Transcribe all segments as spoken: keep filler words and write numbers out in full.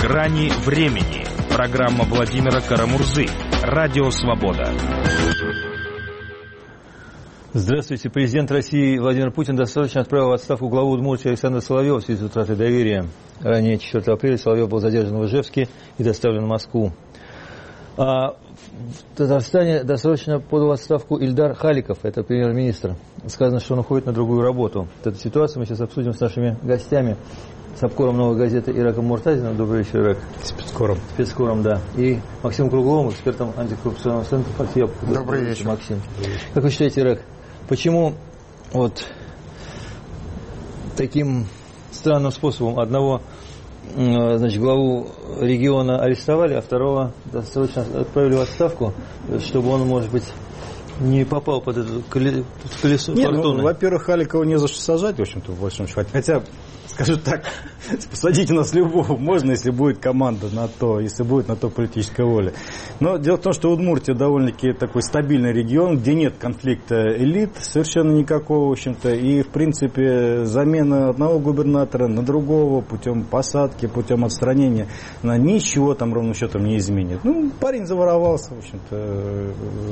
Грани времени. Программа Владимира Карамурзы. Радио «Свобода». Здравствуйте. Президент России Владимир Путин досрочно отправил в отставку главу Удмуртии Александра Соловьева в связи с утратой доверия. Ранее, четвёртого апреля, Соловьев был задержан в Ижевске и доставлен в Москву. А в Татарстане досрочно подал в отставку Ильдар Халиков, это премьер-министр. Сказано, что он уходит на другую работу. Эту ситуацию мы сейчас обсудим с нашими гостями. С обкором «Новой газеты» Ираком Муртазиным. Добрый вечер, Ирак. Спецкором. Спецкором, да. И Максимом Кругловым, экспертом антикоррупционного центра партии «Яблоко». Добрый вечер. Максим. Как вы считаете, Ирак, почему вот таким странным способом одного, значит, главу региона арестовали, а второго досрочно отправили в отставку, чтобы он, может быть, не попал под это колесо фортуны? Ну, во-первых, Халикова не за что сажать, в общем-то, в большом счете. Хотя, скажу так, посадите нас любого можно, если будет команда на то, если будет на то политическая воля. Но дело в том, что Удмуртия довольно-таки такой стабильный регион, где нет конфликта элит совершенно никакого, в общем-то. И, в принципе, замена одного губернатора на другого путем посадки, путем отстранения, она ничего там ровным счетом не изменит. Ну, парень заворовался, в общем-то.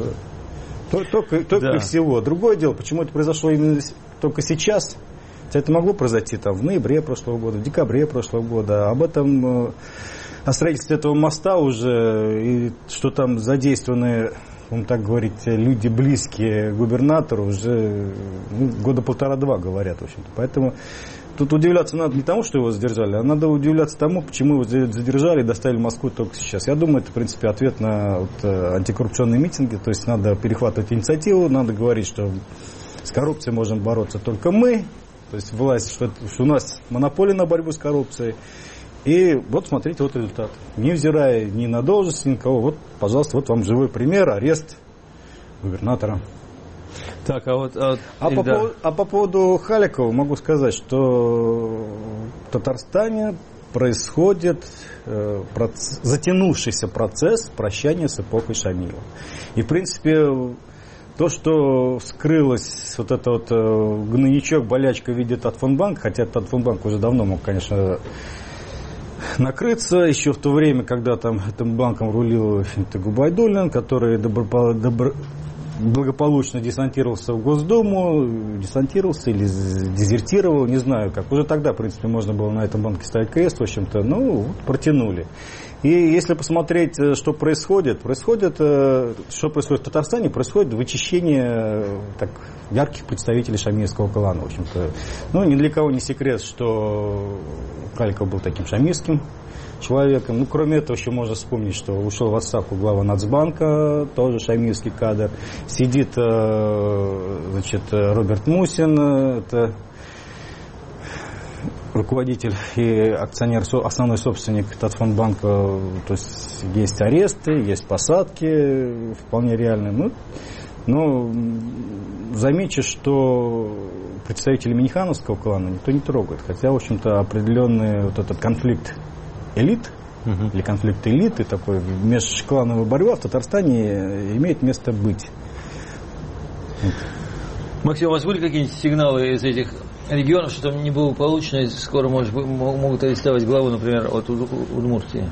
Только, только да. всего. Другое дело, почему это произошло именно только сейчас. Это могло произойти там, в ноябре прошлого года, в декабре прошлого года. Об этом, о строительстве этого моста уже, и что там задействованы, будем так говорить, люди близкие к губернатору, уже ну, года полтора-два говорят, в общем-то. Поэтому тут удивляться надо не тому, что его задержали, а надо удивляться тому, почему его задержали и доставили в Москву только сейчас. Я думаю, это, в принципе, ответ на вот, антикоррупционные митинги. То есть надо перехватывать инициативу, надо говорить, что с коррупцией можем бороться только мы. То есть власть, что, что у нас монополия на борьбу с коррупцией. И вот смотрите, вот результат. Невзирая ни на должность, ни на кого. Вот, пожалуйста, вот вам живой пример, арест губернатора. Так, а вот... А, а, по, поводу, а по поводу Халикова могу сказать, что в Татарстане происходит э, проц... затянувшийся процесс прощания с эпохой Шамилова. И, в принципе, то, что вскрылось, вот это вот э, гнойничок, болячка в виде Татфонбанка, хотя Татфонбанк уже давно мог, конечно, накрыться, еще в то время, когда там этим банком рулил Губайдуллин, который добро, добро, благополучно десантировался в Госдуму, десантировался или дезертировал, не знаю как. Уже тогда, в принципе, можно было на этом банке ставить крест, в общем-то, ну, вот, протянули. И если посмотреть, что происходит, происходит, что происходит в Татарстане, происходит вычищение так, ярких представителей шамильского клана, в общем-то. Ну, ни для кого не секрет, что Халиков был таким шамильским человеком. Ну, кроме этого, еще можно вспомнить, что ушел в отставку глава Нацбанка, тоже шамильский кадр. Сидит, значит, Роберт Мусин, это руководитель и акционер, основной собственник Татфонбанка. То есть есть аресты, есть посадки, вполне реальные. Ну, но замечу, что представители Минихановского клана никто не трогает. Хотя, в общем-то, определенный вот этот конфликт элит, uh-huh. или конфликт элиты, такой межклановая борьба в Татарстане имеет место быть. Вот. Максим, у вас были какие-нибудь сигналы из этих регионов, что там неблагополучно, и скоро может, могут арестовать главу, например, от Удмуртии?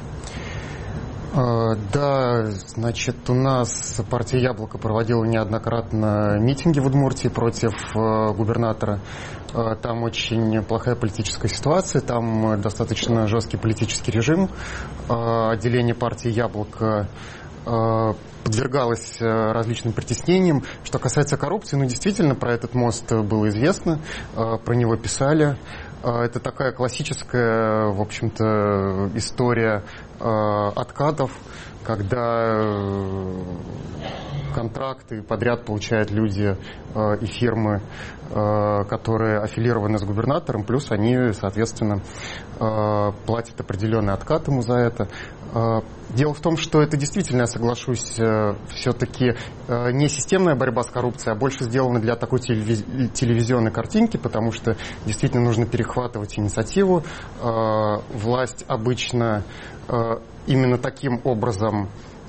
Да, значит, у нас партия «Яблоко» проводила неоднократно митинги в Удмуртии против губернатора. Там очень плохая политическая ситуация, там достаточно жесткий политический режим. Отделение партии «Яблоко» подвергалось различным притеснениям. Что касается коррупции, ну, действительно, про этот мост было известно, про него писали. Это такая классическая, в общем-то, история откатов, когда контракты подряд получают люди и фирмы, которые аффилированы с губернатором, плюс они, соответственно, платят определенный откат ему за это. Дело в том, что это действительно, я соглашусь, все-таки не системная борьба с коррупцией, а больше сделано для такой телевизионной картинки, потому что действительно нужно перехватывать инициативу. Власть обычно именно таким образом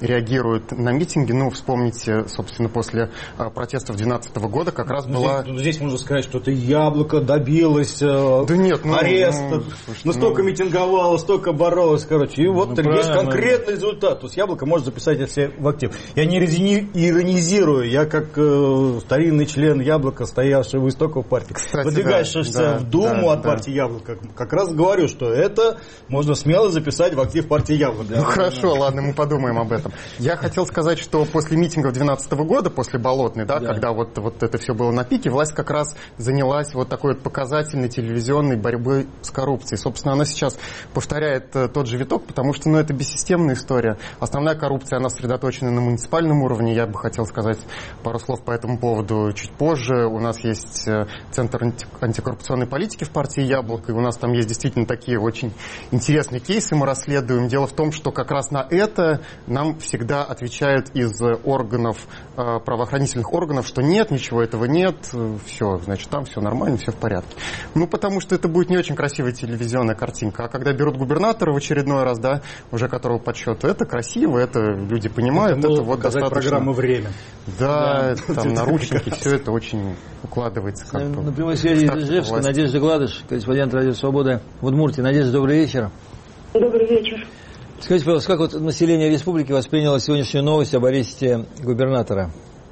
реагируют на митинги. Ну, вспомните, собственно, после протестов две тысячи двенадцатого года как раз ну, была... Здесь, здесь можно сказать, что это Яблоко добилось да нет, ну, ареста, ну, ну, столько ну... митинговало, столько боролось, короче. И вот ну, есть конкретный результат. То есть Яблоко может записать все в актив. Я не иронизирую, я как э, старинный член Яблока, стоявший у истоков партии, Кстати, выдвигающийся да, в Думу да, от да. партии Яблоко, как раз говорю, что это можно смело записать в актив партии Яблоко. Ну хорошо, ладно, мы подумаем об этом. Я хотел сказать, что после митингов две тысячи двенадцатого года, после Болотной, да, да. когда вот, вот это все было на пике, власть как раз занялась вот такой вот показательной телевизионной борьбой с коррупцией. Собственно, она сейчас повторяет тот же виток, потому что ну, это бессистемная история. Основная коррупция, она сосредоточена на муниципальном уровне. Я бы хотел сказать пару слов по этому поводу чуть позже. У нас есть Центр антикоррупционной политики в партии Яблоко, и у нас там есть действительно такие очень интересные кейсы, мы расследуем. Дело в том, что как раз на это нам всегда отвечают из органов, правоохранительных органов, что нет, ничего этого нет, все, значит, там все нормально, все в порядке. Ну, потому что это будет не очень красивая телевизионная картинка. А когда берут губернатора в очередной раз, да, уже которого подсчету, это красиво, это люди понимают, это, это вот достаточно... программа «Время». Да, да. Там наручники, все это очень укладывается. Как на, на прямой связи из Ижевска Надежда Гладыш, корреспондент «Радио Свобода» в Удмуртии. Надежда, добрый вечер. Добрый вечер. Скажите, пожалуйста, как вот население республики восприняло сегодняшнюю новость об аресте губернатора?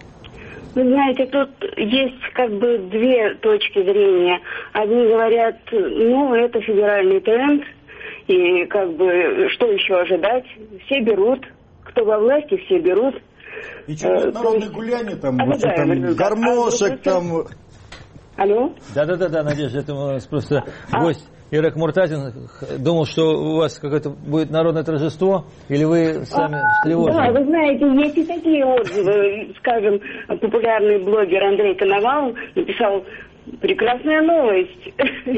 Вы знаете, тут есть как бы две точки зрения. Одни говорят, ну, это федеральный тренд, и как бы что еще ожидать? Все берут, кто во власти, все берут. И что, народные гуляния там, там гармошек, а, там... Алло? Да-да-да, Надежда, это у нас просто а? гость. Ирак Муртазин думал, что у вас какое-то будет народное торжество, или вы сами а, встревожены? Да, вы знаете, есть и такие отзывы. Скажем, популярный блогер Андрей Коновалов написал: прекрасная новость.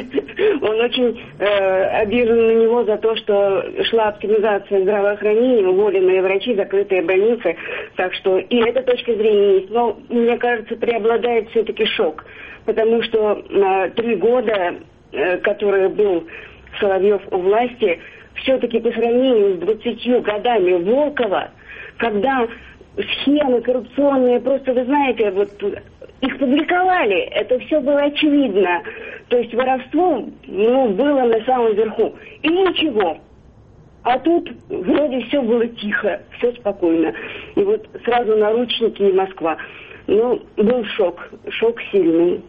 Он очень э, обижен на него за то, что шла оптимизация здравоохранения, уволенные врачи, закрытые больницы. Так что и эта точка зрения есть. Но, мне кажется, преобладает все-таки шок. Потому что э, три года... который был Соловьев у власти, все-таки по сравнению с двадцатью годами Волкова, когда схемы коррупционные, просто, вы знаете, вот их публиковали, это все было очевидно. То есть воровство, ну, было на самом верху. И ничего. А тут вроде все было тихо, все спокойно. И вот сразу наручники и Москва. Ну, был шок, шок сильный.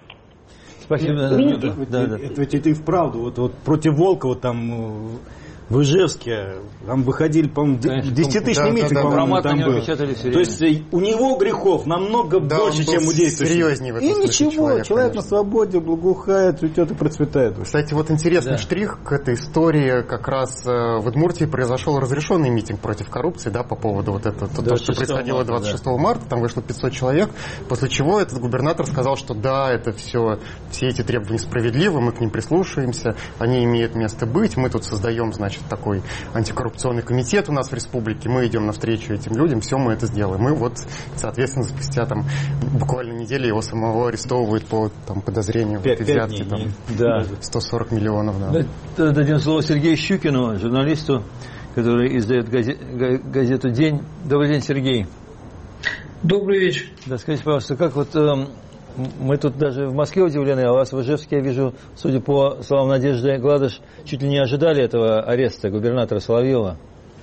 Спасибо. Видите? Да, да. Это, это, это и вправду. Вот, вот против Волкова там в Ижевске там выходили, по-моему, десятитысячный да, митинг, да, да, по-моему, там был. То есть у него грехов намного да, больше, чем у действующих. И ничего, человек, человек на свободе благоухает, цветет и процветает. Кстати, вот интересный да. штрих к этой истории. Как раз в Удмуртии произошел разрешенный митинг против коррупции, да, по поводу вот этого, то, что происходило двадцать шестого марта, там вышло пятьсот человек, после чего этот губернатор сказал, что да, это все, все эти требования справедливы, мы к ним прислушаемся, они имеют место быть, мы тут создаем, значит, такой антикоррупционный комитет у нас в республике, мы идем навстречу этим людям, все мы это сделаем. И вот, соответственно, спустя там буквально неделю его самого арестовывают по там, подозрению в этой взятке, там, да. сто сорок миллионов. Да. Дадим слово Сергею Щукину, журналисту, который издает газет, газету «День». Добрый день, Сергей. Добрый вечер. Да, скажите, пожалуйста, как вот... Э, мы тут даже в Москве удивлены, а у вас в Ижевске, я вижу, судя по словам Надежды Гладыш, чуть ли не ожидали этого ареста губернатора Соловьева.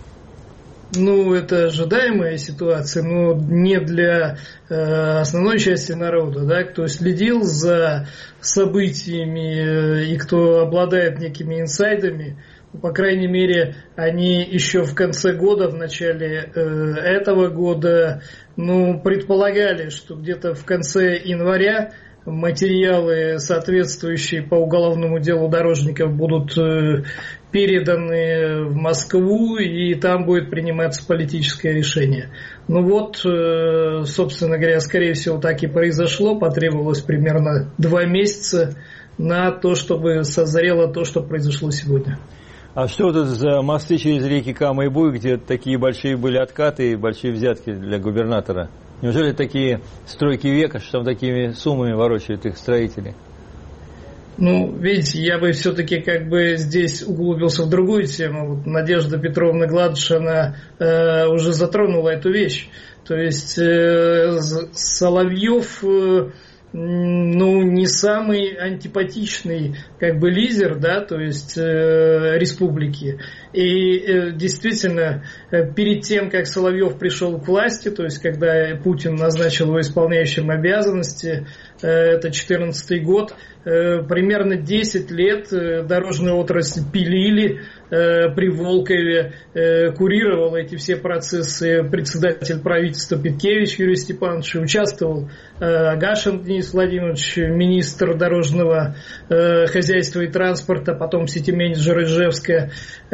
Ну, это ожидаемая ситуация, но не для э, основной части народа, да, кто следил за событиями э, и кто обладает некими инсайдами. По крайней мере, они еще в конце года, в начале э, этого года, ну, предполагали, что где-то в конце января материалы, соответствующие по уголовному делу дорожников, будут э, переданы в Москву, и там будет приниматься политическое решение. Ну вот, э, собственно говоря, скорее всего, так и произошло. Потребовалось примерно два месяца на то, чтобы созрело то, что произошло сегодня. А что это за мосты через реки Кама и Буй, где такие большие были откаты и большие взятки для губернатора? Неужели такие стройки века, что там такими суммами ворочают их строители? Ну, видите, я бы все-таки как бы здесь углубился в другую тему. Вот Надежда Петровна Гладыш, она э, уже затронула эту вещь. То есть э, Соловьев, э, ну, не самый антипатичный как бы лидер, да, то есть э, республики. И э, действительно, э, перед тем, как Соловьев пришел к власти, то есть когда Путин назначил его исполняющим обязанности, э, это четырнадцатый год, э, примерно десять лет э, дорожную отрасль пилили, э, при Волкове э, курировал эти все процессы председатель правительства Петкевич Юрий Степанович, участвовал э, Агашин Денис Владимирович, министр дорожного э, хозяйства и транспорта, потом сити-менеджер Ижевска.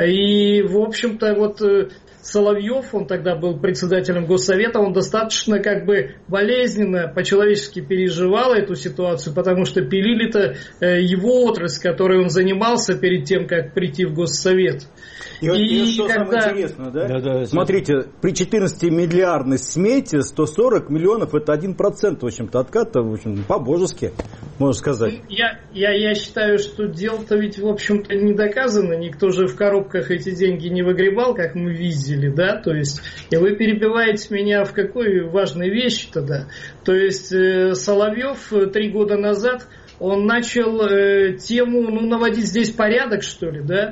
И, в общем-то, вот Соловьев, он тогда был председателем Госсовета, он достаточно как бы болезненно, по-человечески переживал эту ситуацию, потому что пилили-то его отрасль, которой он занимался перед тем, как прийти в Госсовет. И, и, и что когда... самое интересное, да? Да, да, смотрите, при четырнадцатимиллиардной смете сто сорок миллионов это один процент, в общем-то, отката, в общем, по-божески, можно сказать. Я, я, я считаю, что дело-то ведь, в общем-то, не доказано, никто же в коробках эти деньги не выгребал, как мы видели, да, то есть, и вы перебиваете меня в какой важной вещи тогда. То есть, э, Соловьев три года назад, он начал э, тему, ну, наводить здесь порядок, что ли, да.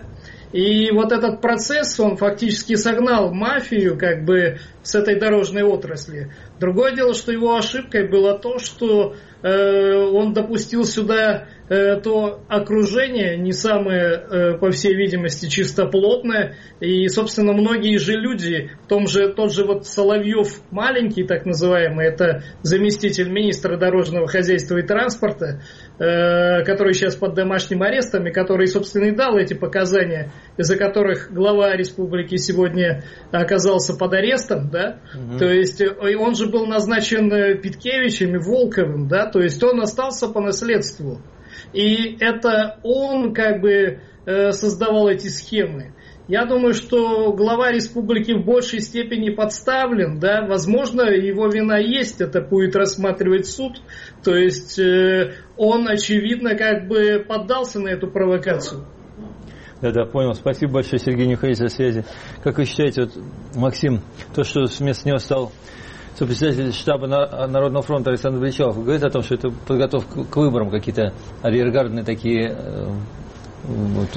И вот этот процесс, он фактически согнал мафию как бы с этой дорожной отрасли. Другое дело, что его ошибкой было то, что э, он допустил сюда э, то окружение, не самое, э, по всей видимости, чистоплотное. И, собственно, многие же люди, в том же, тот же вот Соловьев маленький, так называемый, это заместитель министра дорожного хозяйства и транспорта, э, который сейчас под домашним арестом, и который, собственно, и дал эти показания, из-за которых глава республики сегодня оказался под арестом, да, угу. То есть он же был назначен Петкевичем и Волковым, да, то есть он остался по наследству. И это он как бы создавал эти схемы. Я думаю, что глава республики в большей степени подставлен, да, возможно, его вина есть, это будет рассматривать суд, то есть он, очевидно, как бы поддался на эту провокацию. Да-да, понял. Спасибо большое, Сергей Михайлович, за связи. Как вы считаете, вот, Максим, то, что вместо него стал сопредседатель штаба Народного фронта Александр Величалов, говорит о том, что это подготовка к выборам, какие-то арьергардные такие вот,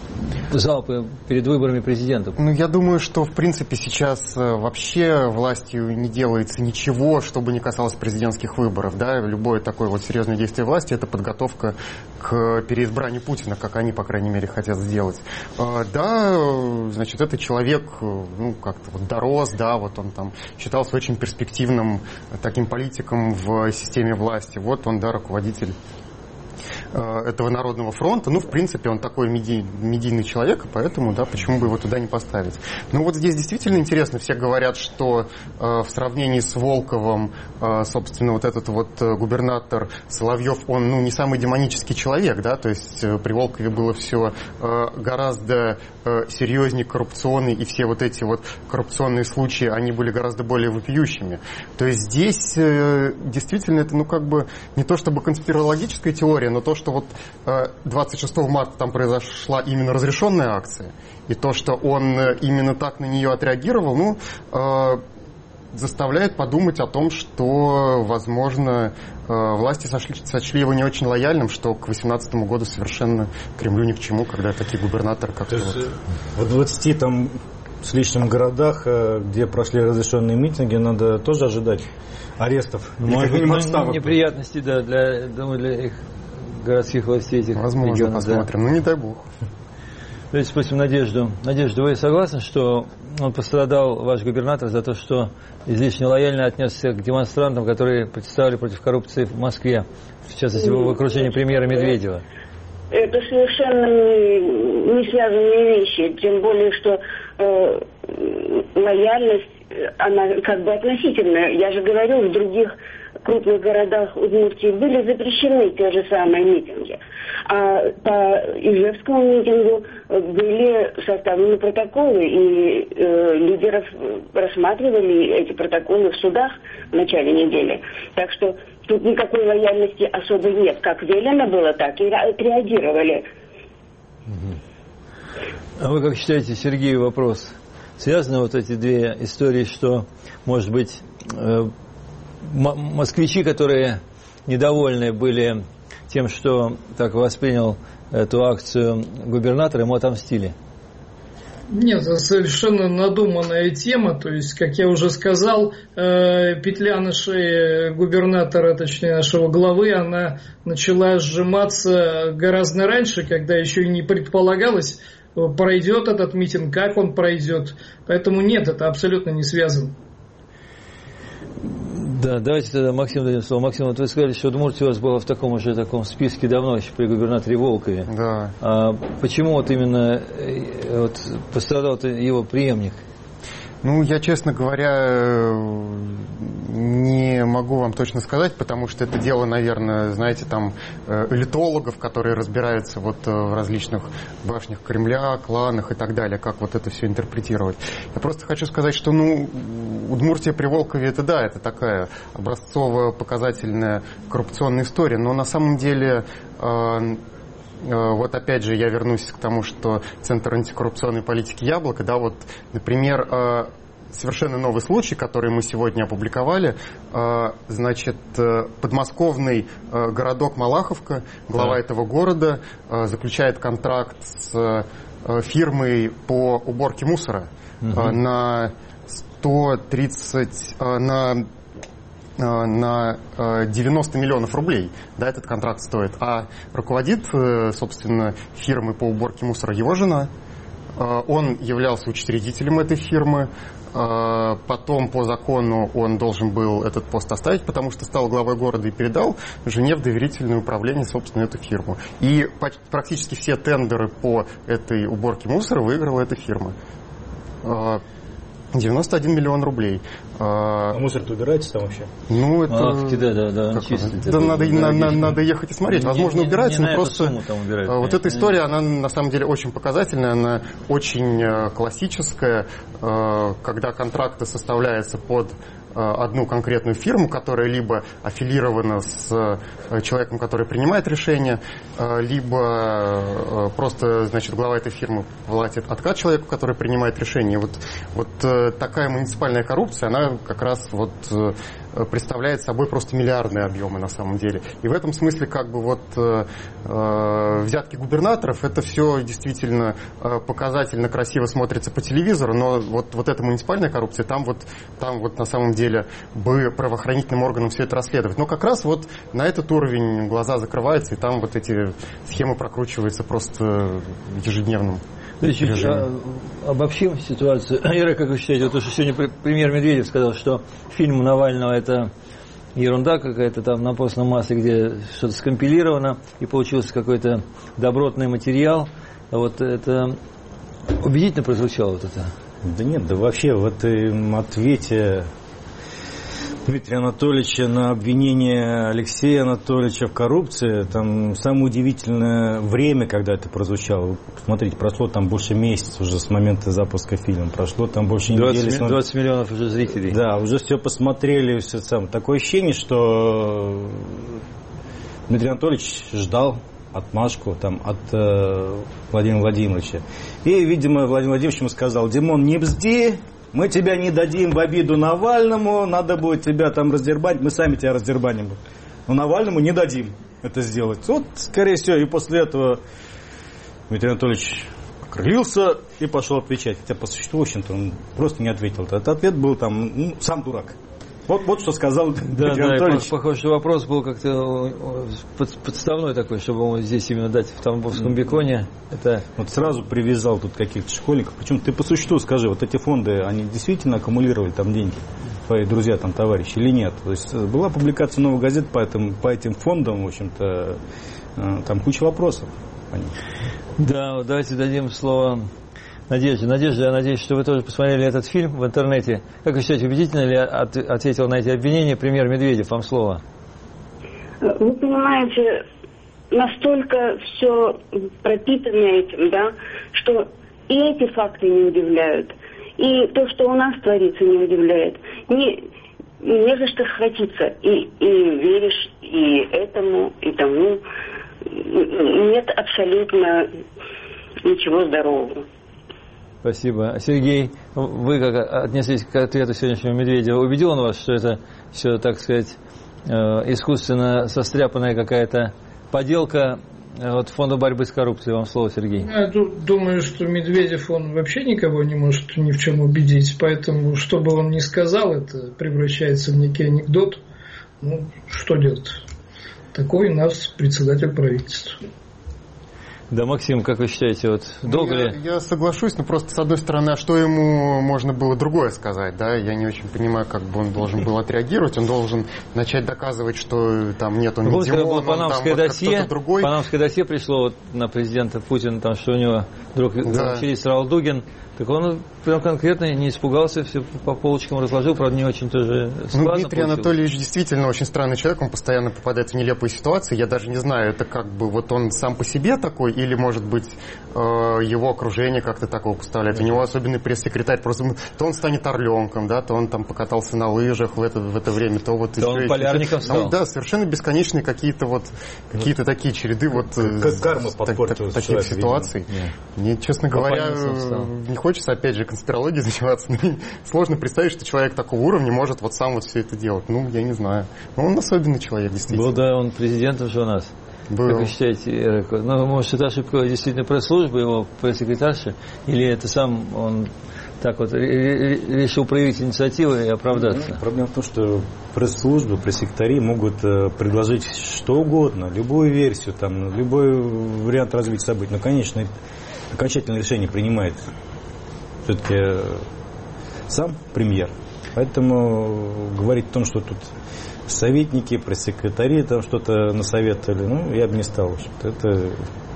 залпы перед выборами президента? Ну, я думаю, что, в принципе, сейчас вообще властью не делается ничего, что бы не касалось президентских выборов. Да? Любое такое вот серьезное действие власти – это подготовка к переизбранию Путина, как они, по крайней мере, хотят сделать. Да, значит, этот человек, ну, как-то вот дорос, да, вот он там считался очень перспективным таким политиком в системе власти. Вот он, да, руководитель этого Народного фронта. Ну, в принципе, он такой медий, медийный человек, поэтому, да, почему бы его туда не поставить. Ну, вот здесь действительно интересно. Все говорят, что э, в сравнении с Волковым, э, собственно, вот этот вот губернатор Соловьев, он, ну, не самый демонический человек, да, то есть э, при Волкове было все э, гораздо э, серьезнее, коррупционные, и все вот эти вот коррупционные случаи, они были гораздо более вопиющими. То есть здесь э, действительно это, ну, как бы не то чтобы конспирологическая теория, но то, что вот двадцать шестого марта там произошла именно разрешенная акция, и то, что он именно так на нее отреагировал, ну, заставляет подумать о том, что, возможно, власти сошли, сочли его не очень лояльным, что к восемнадцатому году совершенно Кремлю ни к чему, когда такие губернаторы, как вот... В двадцати там с лишним городах, где прошли разрешенные митинги, надо тоже ожидать арестов. Может быть, неприятности, да, для, думаю, для их городских властей этих Возможно, регионов, посмотрим. Да. Ну, не дай бог. Давайте спросим Надежду. Надежда, вы согласны, что он пострадал, ваш губернатор, за то, что излишне лояльно отнесся к демонстрантам, которые протестовали против коррупции в Москве, в частности, в окружении премьера Медведева? Это совершенно не, не связанные вещи, тем более, что э, лояльность, она как бы относительная. Я же говорю, в других крупных городах Удмуртии были запрещены те же самые митинги. А по Ижевскому митингу были составлены протоколы, и э, лидеров рассматривали эти протоколы в судах в начале недели. Так что тут никакой лояльности особой нет. Как велено было, так и реагировали. А вы как считаете, Сергей, вопрос? Связаны вот эти две истории, что, может быть, э, москвичи, которые недовольны были тем, что так воспринял эту акцию губернатор, ему отомстили? Нет, это совершенно надуманная тема. То есть, как я уже сказал, петля на шее губернатора, точнее нашего главы, она начала сжиматься гораздо раньше, когда еще и не предполагалось, пройдет этот митинг, как он пройдет. Поэтому нет, это абсолютно не связано. Да, давайте тогда Максиму дадим слово. Максим, вот вы сказали, что Удмуртия у вас была в таком уже таком списке давно, еще при губернаторе Волкове. Да. А почему вот именно вот, пострадал его преемник? Ну, я, честно говоря, не могу вам точно сказать, потому что это дело, наверное, знаете, там, элитологов, которые разбираются вот в различных башнях Кремля, кланах и так далее, как вот это все интерпретировать. Я просто хочу сказать, что, ну, Удмуртия при Волкове, это да, это такая образцовая, показательная коррупционная история, но на самом деле... Вот опять же я вернусь к тому, что Центр антикоррупционной политики «Яблоко», да, вот, например, совершенно новый случай, который мы сегодня опубликовали, значит, подмосковный городок Малаховка, глава да. этого города, заключает контракт с фирмой по уборке мусора угу. на сто тридцать, на на девяносто миллионов рублей, да, этот контракт стоит. А руководит, собственно, фирмой по уборке мусора его жена. Он являлся учредителем этой фирмы. Потом по закону он должен был этот пост оставить, потому что стал главой города и передал жене в доверительное управление, собственно, эту фирму. И практически все тендеры по этой уборке мусора выиграла эта фирма. девяносто один миллион рублей. А мусор-то убирается там вообще? Ну, это... Лавки, да, да, да. Чисто, да, надо, на, на, надо ехать и смотреть. Не, Возможно, не, убирается, не но просто... Убирают, вот нет, эта история, она на самом деле очень показательная, она очень классическая, когда контракты составляются под одну конкретную фирму, которая либо аффилирована с человеком, который принимает решение, либо просто, значит, глава этой фирмы платит откат человеку, который принимает решение. Вот, вот такая муниципальная коррупция, она как раз вот представляет собой просто миллиардные объемы на самом деле. И в этом смысле как бы вот э, взятки губернаторов, это все действительно э, показательно, красиво смотрится по телевизору, но вот, вот эта муниципальная коррупция, там вот, там вот на самом деле бы правоохранительным органам все это расследовать. Но как раз вот на этот уровень глаза закрываются, и там вот эти схемы прокручиваются просто ежедневным. То есть, а, обобщим ситуацию. Ира, как вы считаете, вот то, что сегодня премьер Медведев сказал, что фильм Навального это ерунда какая-то там на постном масле, где что-то скомпилировано и получился какой-то добротный материал. А вот это убедительно прозвучало вот это? Да нет, да вообще в этом ответе Дмитрия Анатольевича на обвинение Алексея Анатольевича в коррупции, там самое удивительное время, когда это прозвучало. Смотрите, прошло там больше месяца уже с момента запуска фильма, прошло там больше недели. двадцать миллионов уже зрителей. Да, уже все посмотрели, все сам. Такое ощущение, что Дмитрий Анатольевич ждал отмашку там, от э, Владимира Владимировича. И, видимо, Владимир Владимирович ему сказал: Димон, не бзди, мы тебя не дадим в обиду Навальному, надо будет тебя там раздербанить, мы сами тебя раздербаним. Но Навальному не дадим это сделать. Вот, скорее всего, и после этого Дмитрий Анатольевич окрылился и пошел отвечать. Хотя, по существу, в общем-то, он просто не ответил. Этот ответ был там, ну, сам дурак. Вот, вот что сказал да, Дмитрий да, Анатольевич. Похоже, что вопрос был как-то подставной такой, чтобы ему здесь именно дать в Тамбовском беконе. Это... Вот сразу привязал тут каких-то школьников. Причем ты по существу скажи, вот эти фонды, они действительно аккумулировали там деньги, твои друзья, там, товарищи, или нет? То есть была публикация новых газет по этим, по этим фондам, в общем-то, там куча вопросов. Да, давайте дадим слово Надежда. Надежда, я надеюсь, что вы тоже посмотрели этот фильм в интернете. Как вы считаете, убедительно ли от, ответил на эти обвинения премьер Медведев? Вам слово. Вы понимаете, настолько все пропитано этим, да, что и эти факты не удивляют, и то, что у нас творится, не удивляет. Не, не за что схватиться. И, и веришь и этому, и тому. Нет абсолютно ничего здорового. Спасибо. Сергей, вы как отнеслись к ответу сегодняшнего Медведева? Убедил он вас, что это все, так сказать, искусственно состряпанная какая-то поделка вот фонда борьбы с коррупцией? Вам слово, Сергей. Я думаю, что Медведев, он вообще никого не может ни в чем убедить, поэтому, что бы он ни сказал, это превращается в некий анекдот. Ну, что делать? Такой у нас председатель правительства. Да, Максим, как вы считаете, вот долго ну, я, ли? Я соглашусь, но просто с одной стороны, а что ему можно было другое сказать, да? Я не очень понимаю, как бы он должен был отреагировать. Он должен начать доказывать, что там нет, он не Димон, он панамское там досье, вот другой. Панамское досье пришло вот на президента Путина, там, что у него друг да. через Ралдугин. Так он прям конкретно не испугался, все по полочкам разложил, правда, не очень тоже складно. Ну, Дмитрий получилось. Анатольевич действительно очень странный человек, он постоянно попадает в нелепые ситуации. Я даже не знаю, это как бы вот он сам по себе такой, или, может быть, его окружение как-то такого поставляет. У него особенный пресс-секретарь, просто то он станет орленком, да, то он там покатался на лыжах в это, в это время, то вот... То он полярником стал. Ну, да, совершенно бесконечные какие-то вот, какие-то такие череды вот... Как карма подпортилась. Таких ситуаций. Мне, честно говоря, не хочется, опять же, конспирологией заниматься. Сложно представить, что человек такого уровня может вот сам вот все это делать. Ну, я не знаю. Но он особенный человек, действительно. Был, да, он президентом же у нас. Был. Как вы считаете, ну, может, это ошибка действительно пресс-службы, его пресс-секретарши, или это сам он так вот решил проявить инициативу и оправдаться? Ну, проблема в том, что пресс-службы, пресс-секретари могут предложить что угодно, любую версию, там, любой вариант развития событий. Но, конечно, окончательное решение принимает все-таки сам премьер. Поэтому говорить о том, что тут советники, пресс-секретари там что-то насоветовали, ну, я бы не стал. Это...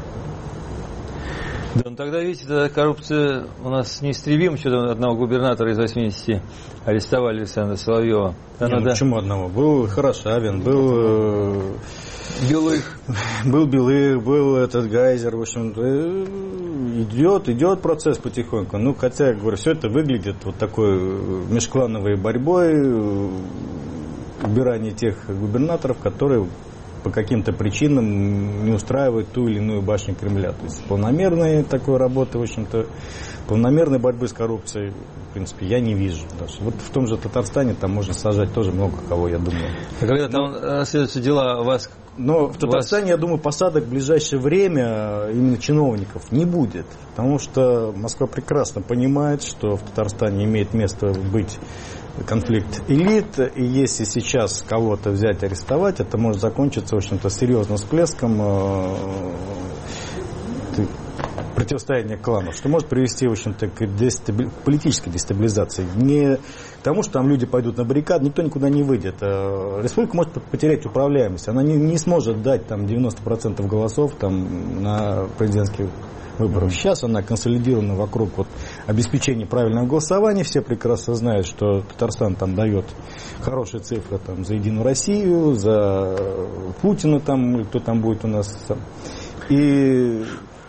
Да, ну тогда, видите, тогда коррупция у нас неистребима. Что-то одного губернатора из восьмидесяти арестовали, Александра Соловьева. Не, ну, почему одного? Был Хорошавин, был... Белых. Был Белых, был этот Гайзер, в общем, идет, идет процесс потихоньку. Ну, хотя, я говорю, все это выглядит вот такой межклановой борьбой, убирание тех губернаторов, которые по каким-то причинам не устраивают ту или иную башню Кремля. То есть планомерной такой работы, в общем-то, планомерной борьбы с коррупцией, в принципе, я не вижу. Даже. Вот в том же Татарстане там можно сажать тоже много кого, я думаю. А когда там расследуются дела, у вас... Но в Татарстане, вас... я думаю, посадок в ближайшее время именно чиновников не будет. Потому что Москва прекрасно понимает, что в Татарстане имеет место быть конфликт элит, и если сейчас кого-то взять, арестовать, это может закончиться, в общем-то, серьезным всплеском э, противостояния кланов, что может привести, в общем-то, к, дестабили... к политической дестабилизации. Не к тому, что там люди пойдут на баррикады, никто никуда не выйдет. Республика может потерять управляемость, она не, не сможет дать там девяносто процентов голосов там, на президентских выборов. Сейчас она консолидирована вокруг вот, обеспечения правильного голосования. Все прекрасно знают, что Татарстан там дает хорошие цифры там, за Единую Россию, за Путина, там, кто там будет у нас. И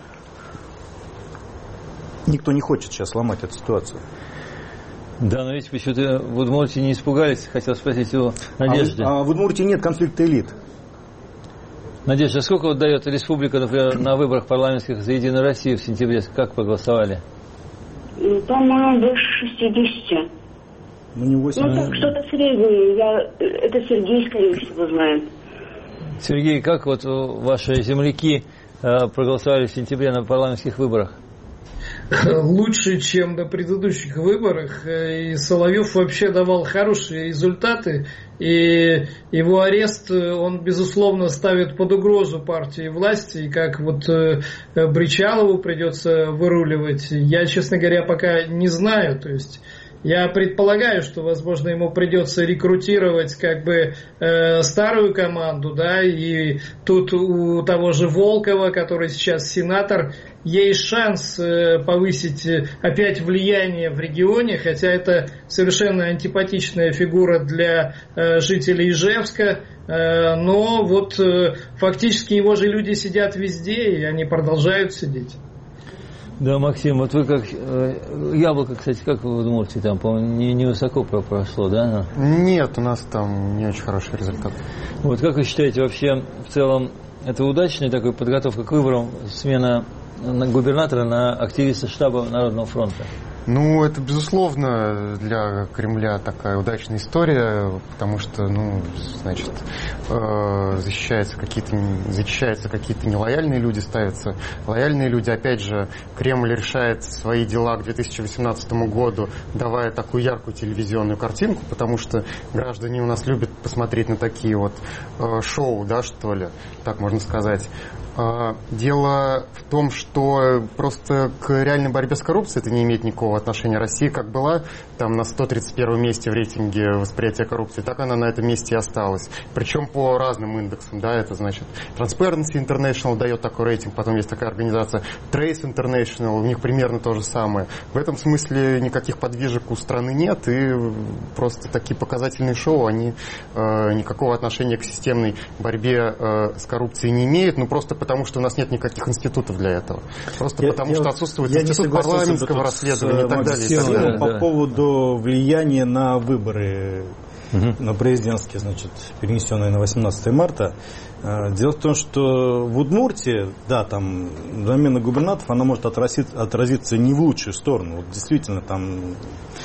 никто не хочет сейчас ломать эту ситуацию. Да, но ведь почему-то в Удмуртии не испугались, хотел спросить его Надежды. А, а в Удмуртии нет конфликта элит. Надежда, сколько вот дает республика, например, на выборах парламентских за Единую Россию в сентябре? Как проголосовали? По-моему, больше шестидесяти. Ну, не восемь. Ну, так, что-то среднее. Я... Это Сергей, скорее всего, знает. Сергей, как вот ваши земляки проголосовали в сентябре на парламентских выборах? Лучше, чем на предыдущих выборах. И Соловьев вообще давал хорошие результаты. И его арест, он, безусловно, ставит под угрозу партии власти. И как вот Бричалову придется выруливать, я, честно говоря, пока не знаю. То есть я предполагаю, что, возможно, ему придется рекрутировать как бы э, старую команду, да, и тут у того же Волкова, который сейчас сенатор, есть шанс э, повысить опять влияние в регионе, хотя это совершенно антипатичная фигура для э, жителей Ижевска, э, но вот э, фактически его же люди сидят везде, и они продолжают сидеть. Да, Максим, вот вы как... Яблоко, кстати, как вы думаете, там, по-моему, не, не высоко прошло, да? Нет, у нас там не очень хороший результат. Вот как вы считаете, вообще, в целом, это удачная такая подготовка к выборам, смена губернатора на активиста штаба Народного фронта? Ну, это, безусловно, для Кремля такая удачная история, потому что, ну, значит, э, защищаются какие-то, защищаются какие-то нелояльные люди, ставятся лояльные люди. Опять же, Кремль решает свои дела к две тысячи восемнадцатому году, давая такую яркую телевизионную картинку, потому что граждане у нас любят посмотреть на такие вот э, шоу, да, что ли, так можно сказать. Дело в том, что просто к реальной борьбе с коррупцией это не имеет никакого отношения. Россия как была там на сто тридцать первом месте в рейтинге восприятия коррупции, так она на этом месте и осталась. Причем по разным индексам, да, это значит Transparency International дает такой рейтинг, потом есть такая организация Trace International, у них примерно то же самое. В этом смысле никаких подвижек у страны нет, и просто такие показательные шоу, они э, никакого отношения к системной борьбе э, с коррупцией не имеют, ну просто потому, что у нас нет никаких институтов для этого. Просто я, потому, я, что отсутствует институт парламентского расследования и так далее. И так далее. По да. поводу влияния на выборы, угу. на президентские, значит, перенесенные на восемнадцатое марта. Дело в том, что в Удмуртии, да, там замена губернаторов, она может отразиться, отразиться не в лучшую сторону. Вот действительно, там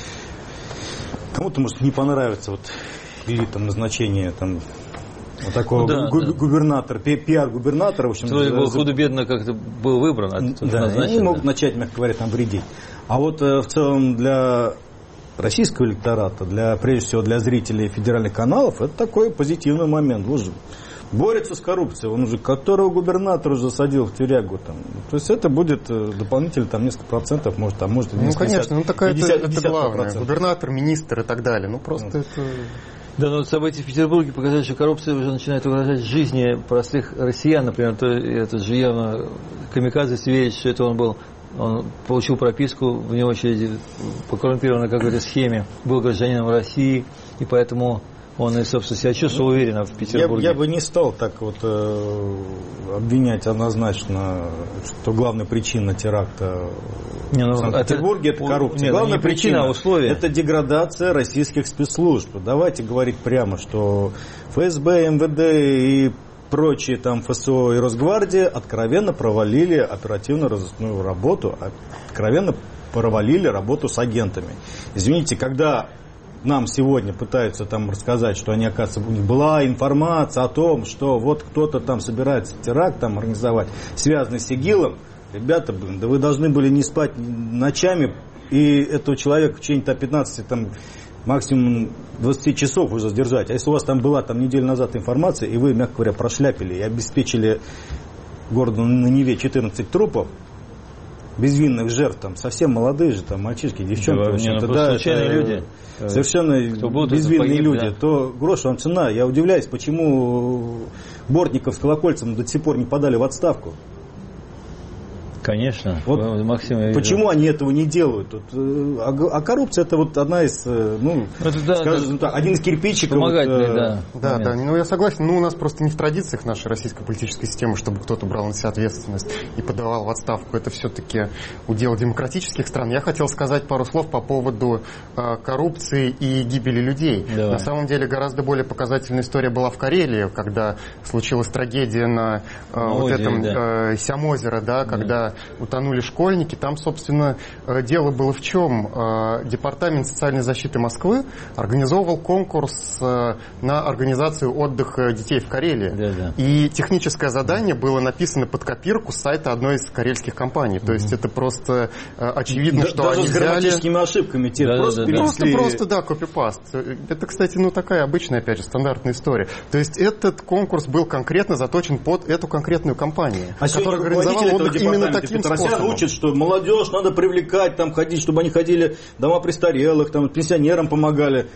кому-то может не понравиться вот, или там назначение там. Вот такого ну, да, гу- да. губернатора, пиар-губернатора, в общем... Вроде было худо-бедно как-то был выбран, а тут да, назначен. Они могут начать, мягко говоря, там вредить. А вот э, в целом для российского электората, для, прежде всего для зрителей федеральных каналов, это такой позитивный момент. Он же борется с коррупцией, он уже которого губернатора уже засадил в тюрягу. Там. То есть это будет дополнительно там, несколько процентов, может, а может... Ну, конечно, ну такая пятьдесят, это, это главное. Губернатор, министр и так далее. Ну, просто ну. это... Да, но события в Петербурге показали, что коррупция уже начинает угрожать жизни простых россиян. Например, то, это же явно камикадзе верит, что это он был, он получил прописку, вне очереди, по коррумпированной какой-то схеме, был гражданином России, и поэтому он и, собственно, себя чувствовал уверенно в Петербурге. Я, я бы не стал так вот э, обвинять однозначно, что главная причина теракта не, ну, в Санкт-Петербурге это, это коррупция. Нет, главная не причина, причина, а условия. Это деградация российских спецслужб. Давайте говорить прямо, что ФСБ, МВД и прочие там ФСО и Росгвардия откровенно провалили оперативно-розыскную работу, откровенно провалили работу с агентами. Извините, когда нам сегодня пытаются там рассказать, что они, оказывается, у них была информация о том, что вот кто-то там собирается теракт там организовать, связанный с ИГИЛом. Ребята, блин, да вы должны были не спать ночами, и этого человека в течение там, пятнадцати, там, максимум двадцати часов уже задержать. А если у вас там была там, неделю назад информация, и вы, мягко говоря, прошляпили и обеспечили городу на Неве четырнадцать трупов, безвинных жертв, там, совсем молодые же, там, мальчишки, девчонки, да, в общем-то, да, случайные люди, совершенно будут, безвинные погиб, люди, да. То грош вам цена. Я удивляюсь, почему Бортников с Колокольцем до сих пор не подали в отставку. Конечно. Вот Максим, почему они этого не делают? Вот, а, а коррупция это вот одна из, ну, это, да, скажем так, один из кирпичиков. Помогательный, вот, да. Да, да, ну я согласен. Ну, у нас просто не в традициях нашей российской политической системы, чтобы кто-то брал на себя ответственность и подавал в отставку. Это все-таки удел демократических стран. Я хотел сказать пару слов по поводу э, коррупции и гибели людей. Давай. На самом деле гораздо более показательная история была в Карелии, когда случилась трагедия на э, вот озере, этом да. э, Сямозеро, да, когда утонули школьники. Там, собственно, дело было в чем? Департамент социальной защиты Москвы организовывал конкурс на организацию отдыха детей в Карелии. Да, да. И техническое задание было написано под копирку с сайта одной из карельских компаний. То есть это просто очевидно, да, что даже они с грамматическими взяли... ошибками. Те да, просто, да, да. просто, просто, да, копипаст. Это, кстати, ну такая обычная, опять же, стандартная история. То есть этот конкурс был конкретно заточен под эту конкретную компанию, а которая организовала отдых именно таким Петросян учит, что молодежь надо привлекать, там ходить, чтобы они ходили в дома престарелых, там пенсионерам помогали.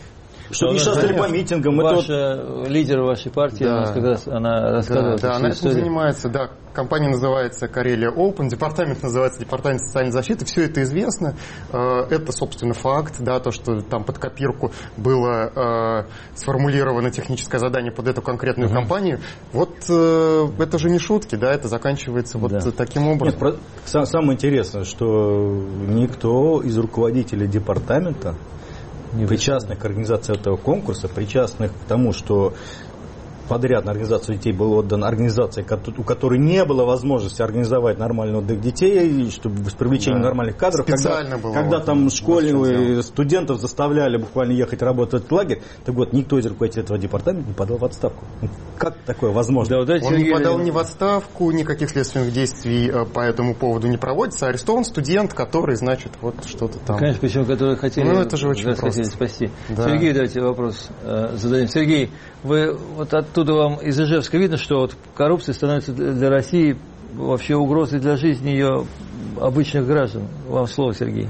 чтобы не шастали по митингам. Ваша вот... лидер вашей партии, да. она, когда она рассказывала. Да, да она этим занимается, да. Компания называется Карелия Open, департамент называется Департамент социальной защиты. Все это известно. Это, собственно, факт, да, то, что там под копирку было э, сформулировано техническое задание под эту конкретную uh-huh. компанию. Вот э, это же не шутки, да, это заканчивается вот да. таким образом. Нет, про... Самое интересное, что никто из руководителей департамента, не причастных к организации этого конкурса, причастных к тому, что подряд на организацию детей был отдан организации, у которой не было возможности организовать нормальный отдых детей, чтобы с привлечением да. нормальных кадров, специально когда, было когда вот, там школьных студентов заставляли буквально ехать работать в лагерь, так вот, никто из руководителей этого департамента не подал в отставку. Как такое возможно? Да, вот Он не подал ни в отставку, никаких следственных действий по этому поводу не проводится. Арестован студент, который, значит, вот что-то там. Конечно, причем, которые хотели, ну, это же очень хотели спасти. Да. Сергей, давайте вопрос э, зададим. Сергей, вы вот оттуда вам из Ижевска видно, что вот коррупция становится для России вообще угрозой для жизни ее обычных граждан. Вам слово, Сергей.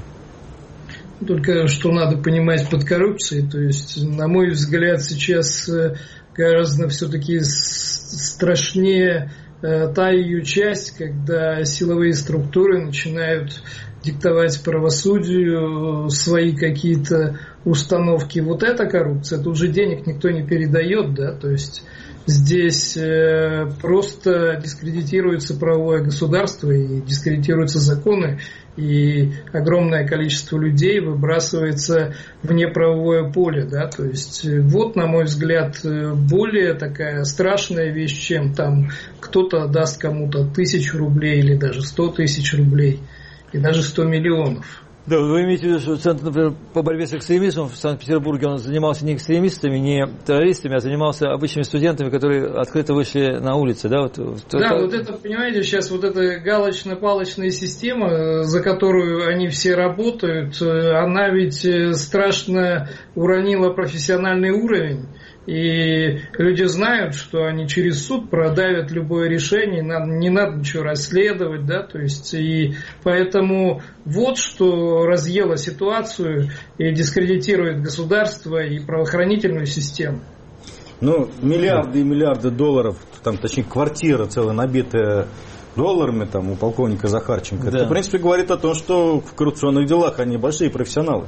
Только что надо понимать под коррупцией. То есть, на мой взгляд, сейчас гораздо все-таки страшнее та ее часть, когда силовые структуры начинают диктовать правосудию свои какие-то установки. Вот эта коррупция, тут же денег никто не передает, да, то есть здесь э, просто дискредитируется правовое государство и дискредитируются законы, и огромное количество людей выбрасывается в неправовое поле, да, то есть вот, на мой взгляд, более такая страшная вещь, чем там кто-то даст кому-то тысячу рублей или даже сто тысяч рублей, и даже сто миллионов. Да, вы имеете в виду, что Центр, например, по борьбе с экстремизмом в Санкт-Петербурге, он занимался не экстремистами, не террористами, а занимался обычными студентами, которые открыто вышли на улицы, да? Вот, да, это... вот это, понимаете, сейчас вот эта галочно-палочная система, за которую они все работают, она ведь страшно уронила профессиональный уровень. И люди знают, что они через суд продавят любое решение, не надо ничего расследовать, да, то есть, и поэтому вот что разъело ситуацию и дискредитирует государство и правоохранительную систему. Ну, миллиарды и миллиарды долларов, там, точнее, квартира целая набитая долларами там у полковника Захарченко, да. Это, в принципе, говорит о том, что в коррупционных делах они большие профессионалы.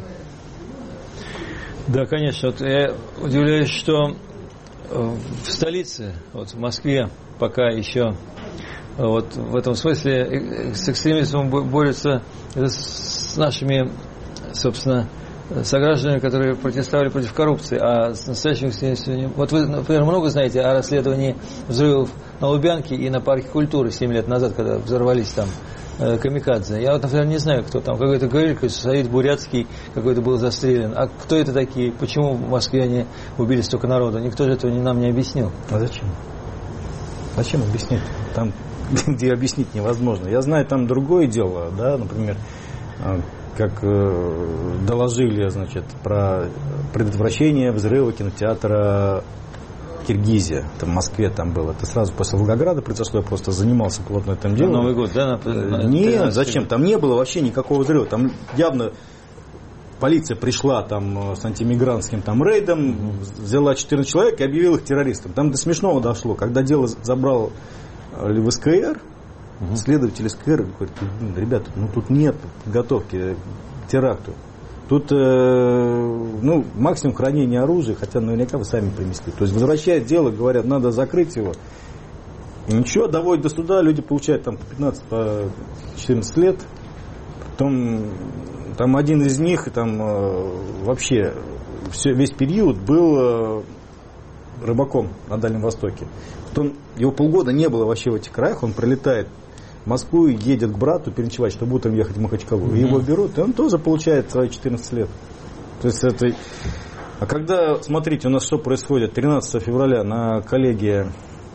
Да, конечно. Вот я удивляюсь, что в столице, вот в Москве, пока еще вот в этом смысле с экстремизмом борются с нашими, собственно, согражданами, которые протестовали против коррупции, а с настоящим экстремизмом... Вот вы, например, много знаете о расследовании взрывов на Лубянке и на Парке культуры семь лет назад, когда взорвались там камикадзе. Я вот, например, не знаю, кто там. Какой-то говорили, что Саид Бурятский какой-то был застрелен. А кто это такие? Почему в Москве они убили столько народа? Никто же этого нам не объяснил. А зачем? Зачем объяснить? Там, где объяснить невозможно. Я знаю, там другое дело, да, например, как доложили, значит, про предотвращение взрыва кинотеатра Киргизия, там в Москве там было. Это сразу после Волгограда произошло, я просто занимался плотно этим делом. Новый год, да? На, на, Нет, зачем? Там не было вообще никакого взрыва. Там явно полиция пришла там с антимигрантским там рейдом, взяла четырнадцать человек и объявила их террористом. Там до смешного дошло. Когда дело забрал в СКР, угу. следователь СКР говорит, ребята, ну тут нет подготовки к теракту. Тут, э, ну, максимум хранения оружия, хотя наверняка вы сами принесли. То есть, возвращая дело, говорят, надо закрыть его. И ничего, доводят до суда, люди получают там по пятнадцать, по четырнадцать лет. Потом, там один из них, там э, вообще все, весь период был э, рыбаком на Дальнем Востоке. Потом его полгода не было вообще в этих краях, он прилетает в Москву, едет к брату переночевать, чтобы утром ехать в Махачкалу. Mm-hmm. И его берут, и он тоже получает свои четырнадцать лет. То есть это... А когда, смотрите, у нас что происходит, тринадцатого февраля на коллегии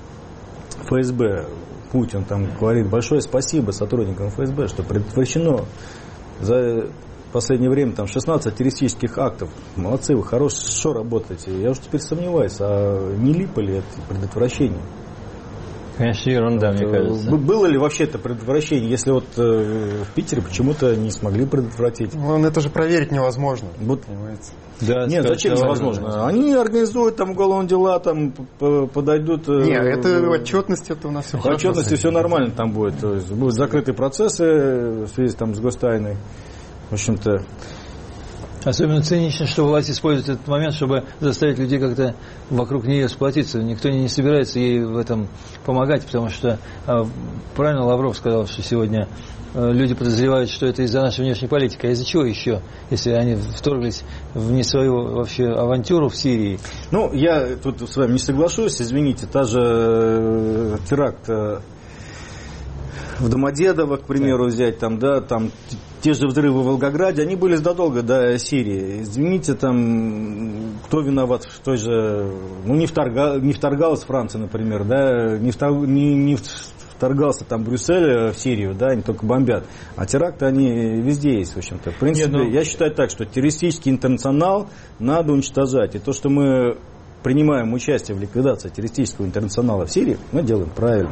ФСБ Путин там говорит большое спасибо сотрудникам ФСБ, что предотвращено за последнее время там шестнадцать террористических актов. Молодцы, вы хорошо работаете. Я уже теперь сомневаюсь, а не липо ли это предотвращение? Конечно, ерунда, мне кажется. Было ли вообще это предотвращение, если вот э, в Питере почему-то не смогли предотвратить? Ну, это же проверить невозможно. Вот. Понимаете? Да, Нет, зачем невозможно? Они организуют там уголовные дела, там подойдут... Нет, это отчетность, это у нас все хорошо. Отчетности все нормально там будет. То есть будут закрытые процессы в связи там, с гостайной. В общем-то... Особенно цинично, что власть использует этот момент, чтобы заставить людей как-то вокруг нее сплотиться. Никто не собирается ей в этом помогать, потому что, правильно Лавров сказал, что сегодня люди подозревают, что это из-за нашей внешней политики. А из-за чего еще, если они вторглись в не свою вообще авантюру в Сирии? Ну, я тут с вами не соглашусь, извините, та же теракт в Домодедово, к примеру, взять, там, да, там те же взрывы в Волгограде, они были задолго до Сирии. Извините, там, кто виноват в той же... Ну, не, вторга, не вторгалась Франция, например, да, не, втор, не, не вторгался там Брюссель в Сирию, да, они только бомбят. А теракты, они везде есть, в общем-то. В принципе, Нет, ну... я считаю так, что террористический интернационал надо уничтожать. И то, что мы принимаем участие в ликвидации террористического интернационала в Сирии, мы делаем правильно.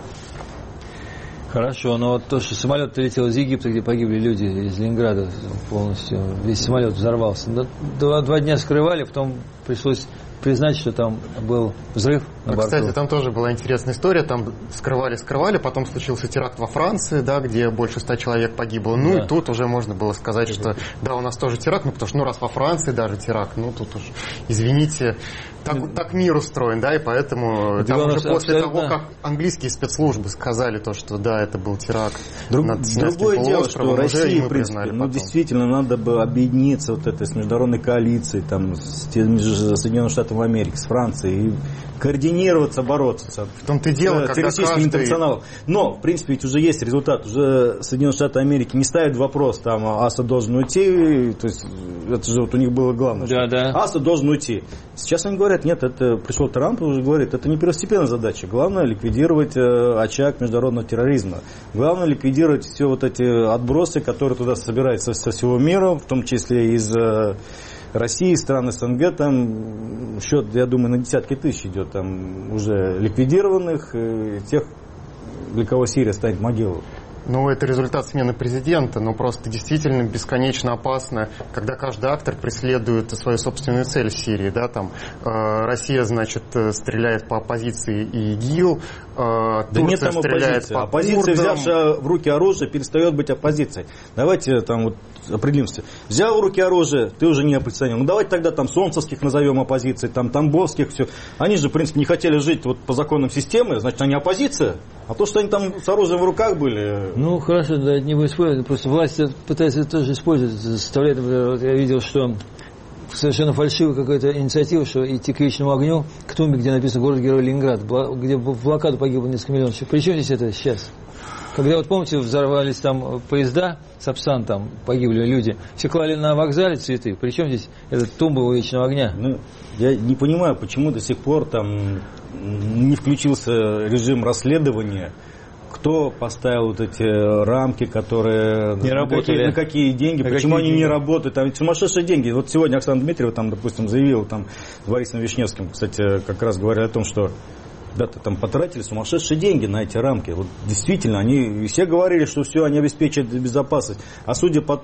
Хорошо, но вот то, что самолет летел из Египта, где погибли люди, из Ленинграда полностью, весь самолет взорвался. Два, два дня скрывали, потом пришлось признать, что там был взрыв на борту. Кстати, там тоже была интересная история, там скрывали-скрывали, потом случился теракт во Франции, да, где больше ста человек погибло. Ну да. И тут уже можно было сказать, что да, у нас тоже теракт, ну потому что ну раз во Франции даже теракт, ну тут уж, извините, так, так мир устроен, да, и поэтому там уже после абсолютно... того, как английские спецслужбы сказали то, что да, это был теракт Друг, над Другое дело, что России, в принципе, ну действительно надо бы объединиться вот этой с международной коалицией, там, с Соединенными Штатами Америки, с Францией, и координироваться, бороться в том-то и дело, с террористическим каждый... интернационалом. Но, в принципе, ведь уже есть результат. Уже Соединенные Штаты Америки не ставят вопрос, там, Асад должен уйти. То есть, это же вот у них было главное. Да, да. Асад должен уйти. Сейчас они говорят, нет, это пришел Трамп и уже говорит, это не первостепенная задача. Главное ликвидировать э, очаг международного терроризма. Главное ликвидировать все вот эти отбросы, которые туда собираются со всего мира, в том числе из... Э, России, стран СНГ, там счет, я думаю, на десятки тысяч идет там уже ликвидированных, тех, для кого Сирия станет могилой. Ну, это результат смены президента, но просто действительно бесконечно опасно, когда каждый актор преследует свою собственную цель в Сирии, да, там э, Россия, значит, стреляет по оппозиции и ИГИЛ, э, да Турция нет там стреляет оппозиции. по Оппозиция, курдам. взявшая в руки оружие, перестает быть оппозицией. Давайте там вот определимся. Взял в руки оружие, ты уже не оппозиционер. Ну, давайте тогда там солнцевских назовем оппозицией, там тамбовских, все. Они же, в принципе, не хотели жить вот по законам системы, значит, они оппозиция. А то, что они там с оружием в руках были... Ну, хорошо, да, не будет спорить. Просто власть пытается это тоже использовать. Заставляет, например, вот я видел, что совершенно фальшивая какая-то инициатива, что идти к вечному огню, к тумбе, где написано «Город-герой Ленинград», где в блокаду погибло несколько миллионов. Причем здесь это сейчас? Когда, вот помните, взорвались там поезда, Сапсан, там погибли люди, все клали на вокзале цветы. Причем здесь эта тумба у вечного огня? Ну, я не понимаю, почему до сих пор там не включился режим расследования, кто поставил вот эти рамки, которые... Не работали. На какие деньги, на почему какие они деньги? не работают. Там ведь сумасшедшие деньги. Вот сегодня Оксана Дмитриева, там, допустим, заявила там, с Борисом Вишневским, кстати, как раз говоря о том, что ребята там потратили сумасшедшие деньги на эти рамки. Вот действительно, они все говорили, что все, они обеспечат безопасность. А судя по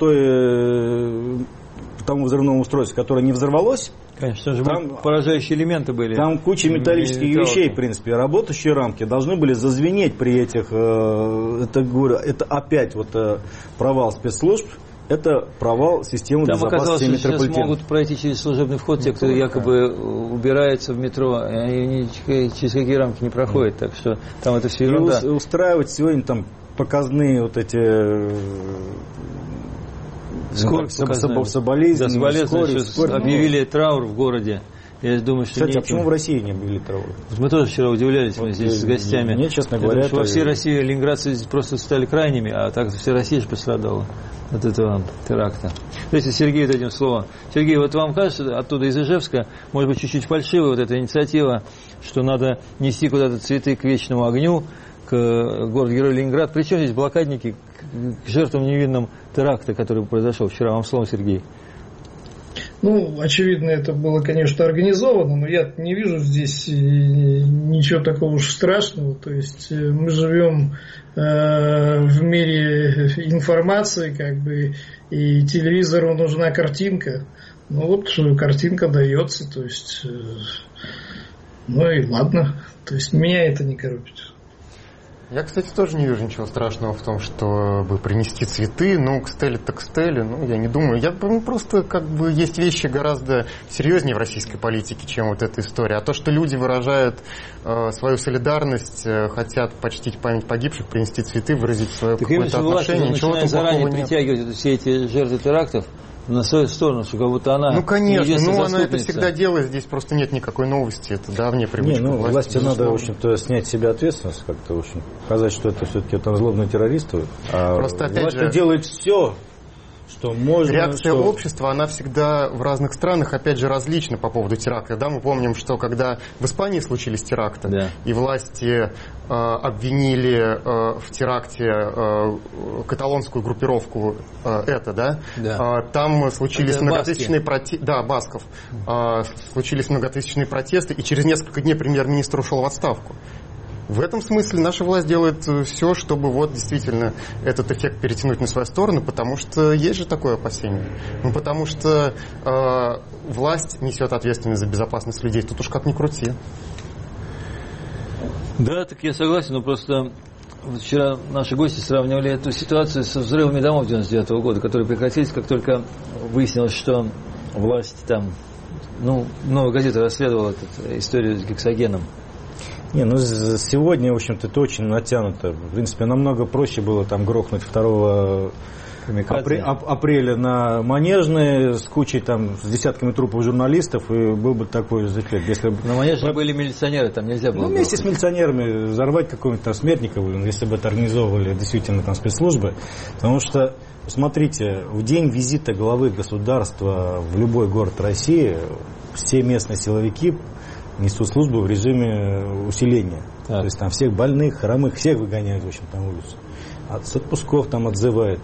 той, тому взрывному устройству, которое не взорвалось, конечно, же там поражающие элементы были. Там куча металлических вещей, в принципе. Работающие рамки должны были зазвенеть при этих... Э, это, говорю, это опять вот э, провал спецслужб. Это провал системы там безопасности метрополитена. Там оказалось, что сейчас могут пройти через служебный вход те, кто якобы убирается в метро, и они через какие рамки не проходят. Так что там это все ерунда. И устраивать сегодня там показные вот эти... Скорбь соболезнования. Соболезнования. Объявили траур в городе. Я думаю, что Кстати, неким... а почему в России не объявили траур? Мы тоже вчера удивлялись, вот мы здесь с гостями. Мне, честно говоря, во всей России ленинградцы просто стали крайними, а так вся Россия же пострадала от этого теракта. То есть, Сергей дадим слово. Сергей, вот вам кажется, оттуда из Ижевска, может быть, чуть-чуть фальшивая вот эта инициатива, что надо нести куда-то цветы к вечному огню, к городу-герою Ленинград. Причем здесь блокадники к жертвам невинным теракта, который произошел вчера? Вам слово, Сергей. Ну, очевидно, это было, конечно, организовано, но я не вижу здесь ничего такого уж страшного. То есть мы живем в мире информации, как бы, и телевизору нужна картинка. Ну вот картинка дается, то есть, ну и ладно, то есть меня это не коробит. Я, кстати, тоже не вижу ничего страшного в том, чтобы принести цветы, ну, к стеле так к стеле, ну, я не думаю. Я просто, как бы, есть вещи гораздо серьезнее в российской политике, чем вот эта история. А то, что люди выражают э, свою солидарность, э, хотят почтить память погибших, принести цветы, выразить свое так какое-то отношение, ничего в этом заранее плохого нет. притягивать все эти жертвы терактов на свою сторону, что как будто она... Ну, конечно, ну, она это всегда делает, здесь просто нет никакой новости, это давняя привычка. Не, ну, власти, власти безусловно. надо, в общем-то, снять с себя ответственность, как-то, в общем, показать, что это все-таки там злобные террористы, а просто, опять власть же, делает все, что можно... Реакция что... общества, она всегда в разных странах, опять же, различна по поводу теракта. Да, мы помним, что когда в Испании случились теракты, да. и власти э, обвинили э, в теракте э, каталонскую группировку э, это, да, да. Э, там случились это многотысячные протесты, да, басков, э, случились многотысячные протесты, и через несколько дней премьер-министр ушел в отставку. В этом смысле наша власть делает все, чтобы вот действительно этот эффект перетянуть на свою сторону, потому что есть же такое опасение. Ну, потому что э, власть несет ответственность за безопасность людей. Тут уж как ни крути. Да, так я согласен, но просто вот вчера наши гости сравнивали эту ситуацию со взрывами домов девяносто девятого года, которые прекратились, как только выяснилось, что власть там, ну, «Новая газета» расследовала эту историю с гексогеном. Не, ну сегодня, в общем-то, это очень натянуто. В принципе, намного проще было там грохнуть второго апре- ап- апреля на Манежной с кучей там, с десятками трупов журналистов, и был бы такой же эффект. Если бы... На Манежной были милиционеры, там нельзя было. Ну, вместе грохнуть. С милиционерами взорвать какого-нибудь там Смертникова, если бы это организовывали действительно там спецслужбы. Потому что, смотрите, в день визита главы государства в любой город России все местные силовики несут службу в режиме усиления. Так. То есть там всех больных, хромых, всех выгоняют, в общем, на улицу. От, с отпусков там отзывают.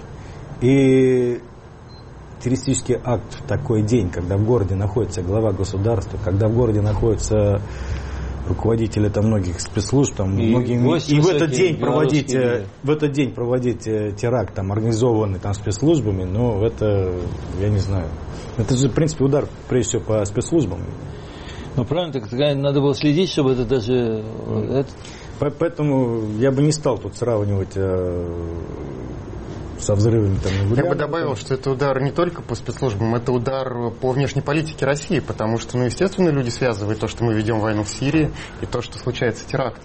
И террористический акт в такой день, когда в городе находится глава государства, когда в городе находятся руководители там многих спецслужб, там, и, многие, и в этот день проводить, в этот день проводить теракт, там, организованный там спецслужбами, ну, это, я не знаю. Это же, в принципе, удар, прежде всего, по спецслужбам. Ну, правильно, так надо было следить, чтобы это даже... Mm. Это... Поэтому я бы не стал тут сравнивать э, со взрывами. Там, я бы добавил, что это удар не только по спецслужбам, это удар по внешней политике России, потому что, ну, естественно, люди связывают то, что мы ведем войну в Сирии, и то, что случается теракты.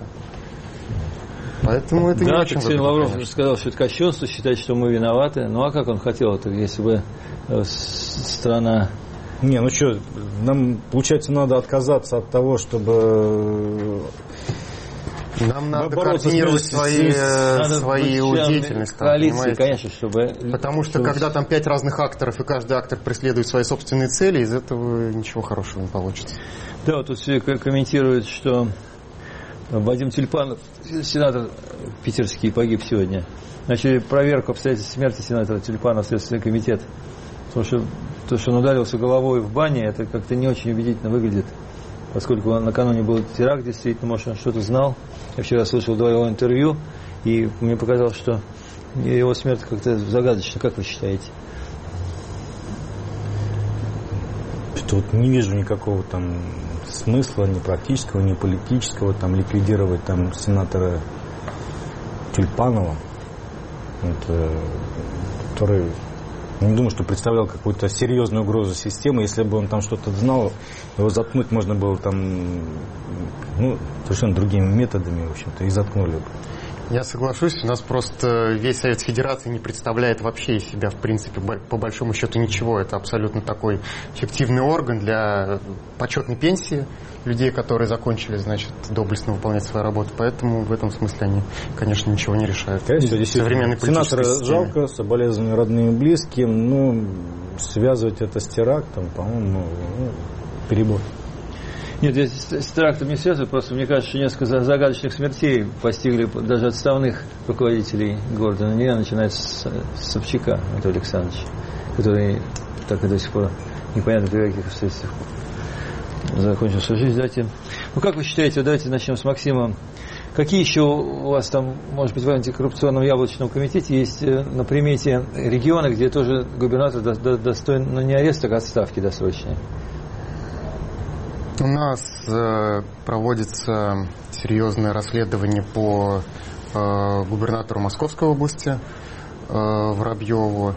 Поэтому это да, не очень выгодно. Да, Лавров уже сказал, что это кощунство, считать, что мы виноваты. Ну, а как он хотел это, если бы страна... Не, ну что, нам, получается, надо отказаться от того, чтобы... Нам надо координировать свои, надо свои деятельности. Коалиции, конечно, чтобы... Потому что, чтобы... когда там пять разных акторов, и каждый актор преследует свои собственные цели, из этого ничего хорошего не получится. Да, вот тут все комментируют, что Вадим Тюльпанов, сенатор питерский, погиб сегодня. Начали проверку обстоятельств смерти сенатора Тюльпанова, Следственный комитет. Потому что то, что он ударился головой в бане, это как-то не очень убедительно выглядит. Поскольку он, накануне был теракт, действительно, может, он что-то знал. Я вчера слышал два его интервью, и мне показалось, что его смерть как-то загадочна. Как вы считаете? Тут не вижу никакого там смысла, ни практического, ни политического, там, ликвидировать там сенатора Тюльпанова, вот, который... Не думаю, что представлял какую-то серьезную угрозу системы. Если бы он там что-то знал, его заткнуть можно было там, ну, совершенно другими методами, в общем-то, и заткнули бы. Я соглашусь, у нас просто весь Совет Федерации не представляет вообще из себя, в принципе, по большому счету ничего. Это абсолютно такой фиктивный орган для почетной пенсии людей, которые закончили, значит, доблестно выполнять свою работу. Поэтому в этом смысле они, конечно, ничего не решают. Конечно, современной политической системе. Жалко, соболезнования родным и близким, но связывать это с терактом, по-моему, ну, перебор. Нет, я с терактом не связываю, просто мне кажется, что несколько загадочных смертей постигли даже отставных руководителей города. Наверное, начинается с Собчака Анатолия Александровича, который так и до сих пор непонятно при каких обстоятельствах закончил свою жизнь. Давайте, ну как вы считаете, давайте начнем с Максима. Какие еще у вас там, может быть, в антикоррупционном яблочном комитете есть на примете регионы, где тоже губернатор достоин, ну, не ареста, а отставки досрочной? У нас э, проводится серьезное расследование по э, губернатору Московской области э, Воробьеву.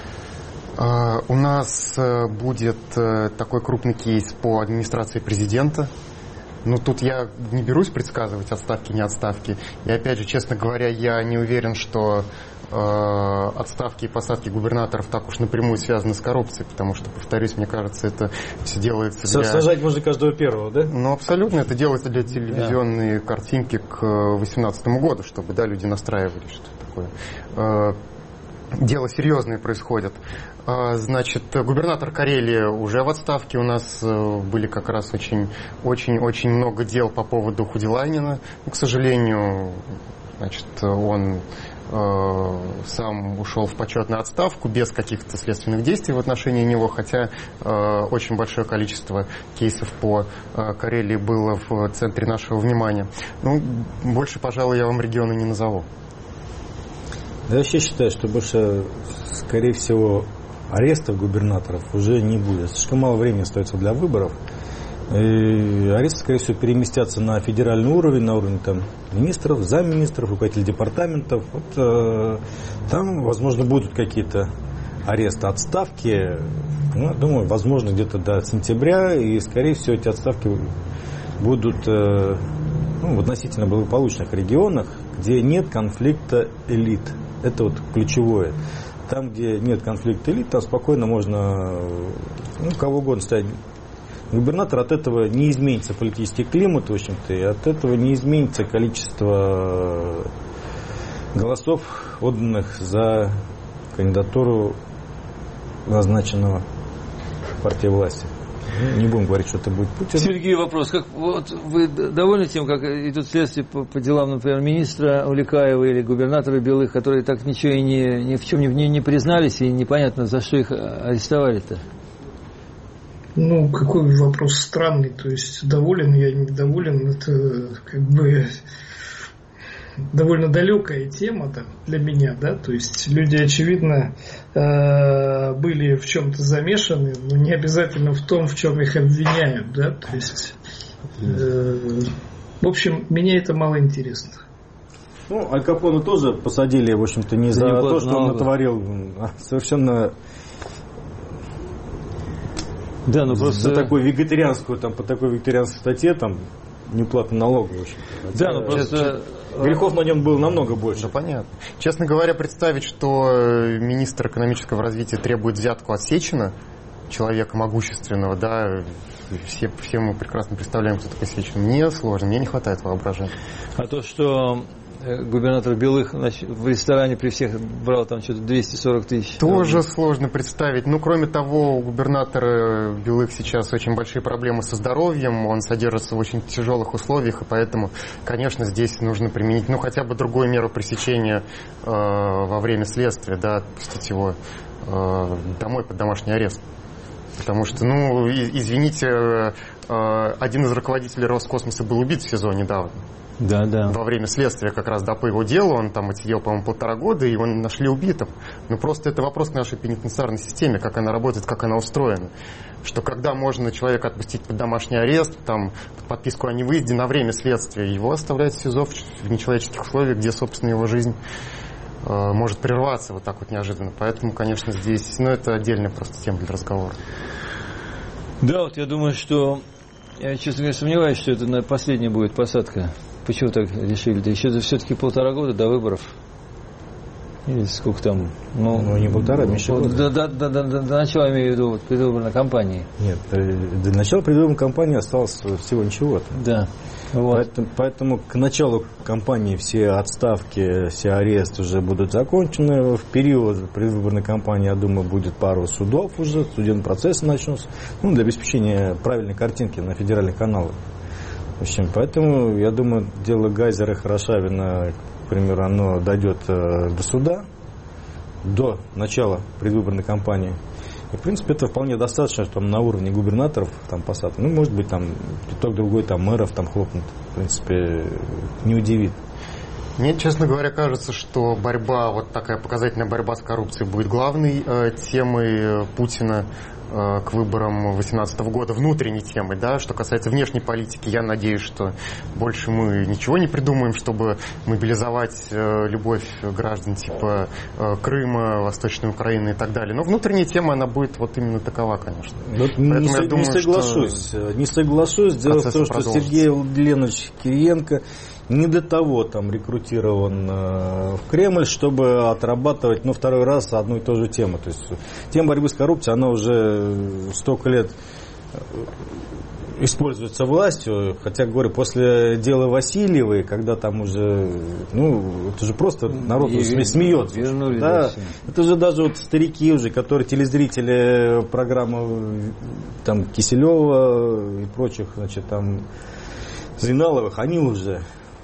Э, у нас э, будет э, такой крупный кейс по администрации президента. Ну, тут я не берусь предсказывать отставки, не отставки. И опять же, честно говоря, я не уверен, что э, отставки и посадки губернаторов так уж напрямую связаны с коррупцией, потому что, повторюсь, мне кажется, это все делается для... Сажать можно каждого первого, да? Ну, абсолютно. Это делается для телевизионной да. картинки к две тысячи восемнадцатому году, чтобы, да, люди настраивались, что такое. Э, дело серьезное происходит. Значит, губернатор Карелии уже в отставке. У нас были как раз очень-очень-очень много дел по поводу Худилайнина. Но, к сожалению, значит, он э, сам ушел в почетную отставку без каких-то следственных действий в отношении него, хотя э, очень большое количество кейсов по э, Карелии было в центре нашего внимания. Ну, больше, пожалуй, я вам регионы не назову. Я вообще считаю, что больше, скорее всего, арестов губернаторов уже не будет. Слишком мало времени остается для выборов. И аресты, скорее всего, переместятся на федеральный уровень, на уровень там, министров, замминистров, руководителей департаментов. Вот, э, там, возможно, будут какие-то аресты, отставки. Ну, думаю, возможно, где-то до сентября. И, скорее всего, эти отставки будут э, ну, в относительно благополучных регионах, где нет конфликта элит. Это вот ключевое. Там, где нет конфликта элит, там спокойно можно ну, кого угодно ставить. Губернатор, от этого не изменится политический климат, в общем-то, и от этого не изменится количество голосов, отданных за кандидатуру назначенного партией власти. Не будем говорить, что это будет Путин. Сергей, вопрос. Как, вот вы довольны тем, как идут следствия по, по делам, например, министра Уликаева или губернатора Белых, которые так ничего и не, ни в чем не, не признались, и непонятно, за что их арестовали-то? Ну, какой вопрос странный. То есть, доволен я, недоволен, это как бы довольно далекая тема там, для меня, да, то есть люди, очевидно, э, были в чем-то замешаны, но не обязательно в том, в чем их обвиняют, да, то есть, э, в общем, мне это мало интересно. Ну, Аль Капоне тоже посадили, в общем-то, не за не то, что он натворил, а совершенно... Да, ну просто... За такую вегетарианскую, там, по такой вегетарианской статье, там, неуплата налогов, в общем. Да, ну просто... Грехов на нем было намного больше. Ну, понятно. Честно говоря, представить, что министр экономического развития требует взятку от Сечина, человека могущественного, да, все, все мы прекрасно представляем, кто такой Сечин. Мне сложно, мне не хватает воображения. А то, что губернатор Белых в ресторане при всех брал там что-то двести сорок тысяч. Тоже сложно представить. Ну, кроме того, у губернатора Белых сейчас очень большие проблемы со здоровьем, он содержится в очень тяжелых условиях, и поэтому, конечно, здесь нужно применить, ну, хотя бы другую меру пресечения э, во время следствия, да, отпустить его э, домой под домашний арест. Потому что, ну, извините, э, один из руководителей Роскосмоса был убит в СИЗО недавно. Да, да. Во время следствия как раз, да, по его делу, он там отсидел, по-моему, полтора года, и его нашли убитым. Ну, просто это вопрос к нашей пенитенциарной системе, как она работает, как она устроена. Что когда можно человека отпустить под домашний арест, там, под подписку о невыезде на время следствия, его оставляют в СИЗО в нечеловеческих условиях, где, собственно, его жизнь э, может прерваться вот так вот неожиданно. Поэтому, конечно, здесь, ну, это отдельная просто тема для разговора. Да, вот я думаю, что, я, честно говоря, сомневаюсь, что это на последняя будет посадка. Почему так решили-то? Еще все-таки полтора года до выборов. Или сколько там? Ну, ну не полтора, меньше года. До, до, до, до, до начала, имею в виду, вот, предвыборной кампании. Нет, до начала предвыборной кампании осталось всего ничего. Да. Вот. Поэтому, поэтому к началу кампании все отставки, все аресты уже будут закончены. В период предвыборной кампании, я думаю, будет пару судов уже, судебный процесс начнется. Ну, для обеспечения правильной картинки на федеральных каналах. В общем, поэтому, я думаю, дело Гайзера и Хорошавина, к примеру, оно дойдет до суда, до начала предвыборной кампании. И, в принципе, это вполне достаточно, что на уровне губернаторов там посадка. Ну, может быть, там пяток другой там мэров там хлопнут. В принципе, не удивит. Мне, честно говоря, кажется, что борьба, вот такая показательная борьба с коррупцией будет главной э, темой Путина э, к выборам две тысячи восемнадцатого года, внутренней темой, да. Что касается внешней политики, я надеюсь, что больше мы ничего не придумаем, чтобы мобилизовать э, любовь граждан типа э, Крыма, Восточной Украины и так далее. Но внутренняя тема, она будет вот именно такова, конечно. Вот не, я думаю, не соглашусь. Не соглашусь. Дело в том, что Сергей Владимирович Кириенко не для того там рекрутирован э, в Кремль, чтобы отрабатывать, ну, второй раз одну и ту же тему. То есть тема борьбы с коррупцией, она уже столько лет используется властью, хотя, говорю, после дела Васильевой, когда там уже, ну, это же просто народ и, смеется. Вернули, да, да, это же даже вот старики уже, которые телезрители программы там Киселева и прочих, значит, там Зиналовых, они уже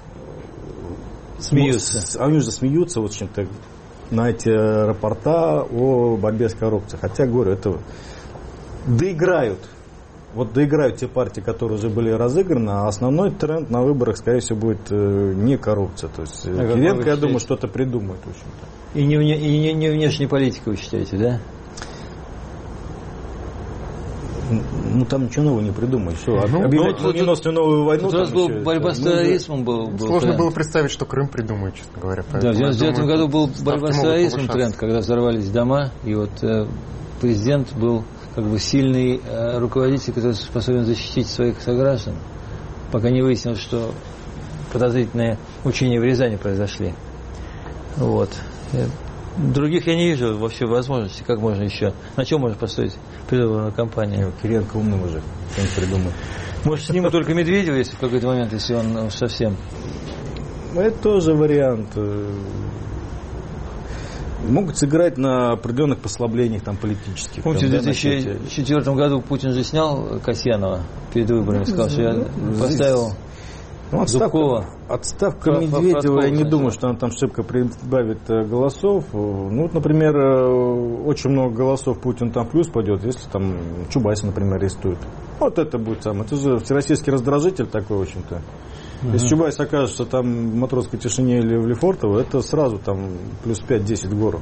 смеются. Они уже смеются, в общем-то, на эти рапорта о борьбе с коррупцией. Хотя, говорю, это доиграют. Вот доиграют те партии, которые уже были разыграны, а основной тренд на выборах, скорее всего, будет не коррупция. То есть а Кириенко, я думаю, что-то придумает, в общем-то. И не, и не, не внешняя политика, вы считаете, да? Ну, там ничего нового не придумаешь. Что, ну, объявлять молниеносную новую войну? Тут был борьба с терроризмом. Был, был Сложно тренд. было представить, что Крым придумает, честно говоря. Да, в девяносто девятом году был борьба с терроризмом тренд, когда взорвались дома, и вот э, президент был как бы сильный э, руководитель, который способен защитить своих сограждан, пока не выяснилось, что подозрительные учения в Рязани произошли. Вот. Других я не вижу вообще возможности, как можно еще, на чем можно построить предвыборную кампанию. Кириенко умный уже, что-нибудь придумает. Может, снимут только Медведева, если в какой-то момент, если он совсем... Это тоже вариант. Могут сыграть на определенных послаблениях там, политических. Помните, там, в две тысячи четвёртом году Путин же снял Касьянова перед выборами, сказал, что я поставил... Ну, отставка, отставка Медведева, я не думаю, что она там шибко прибавит голосов. Ну, вот, например, очень много голосов Путин там плюс пойдет, если там Чубайса, например, арестуют. Вот это будет самое. Это же всероссийский раздражитель такой, в общем-то. Uh-huh. Если Чубайс окажется там в Матросской тишине или в Лефортово, это сразу там плюс пять-десять гору.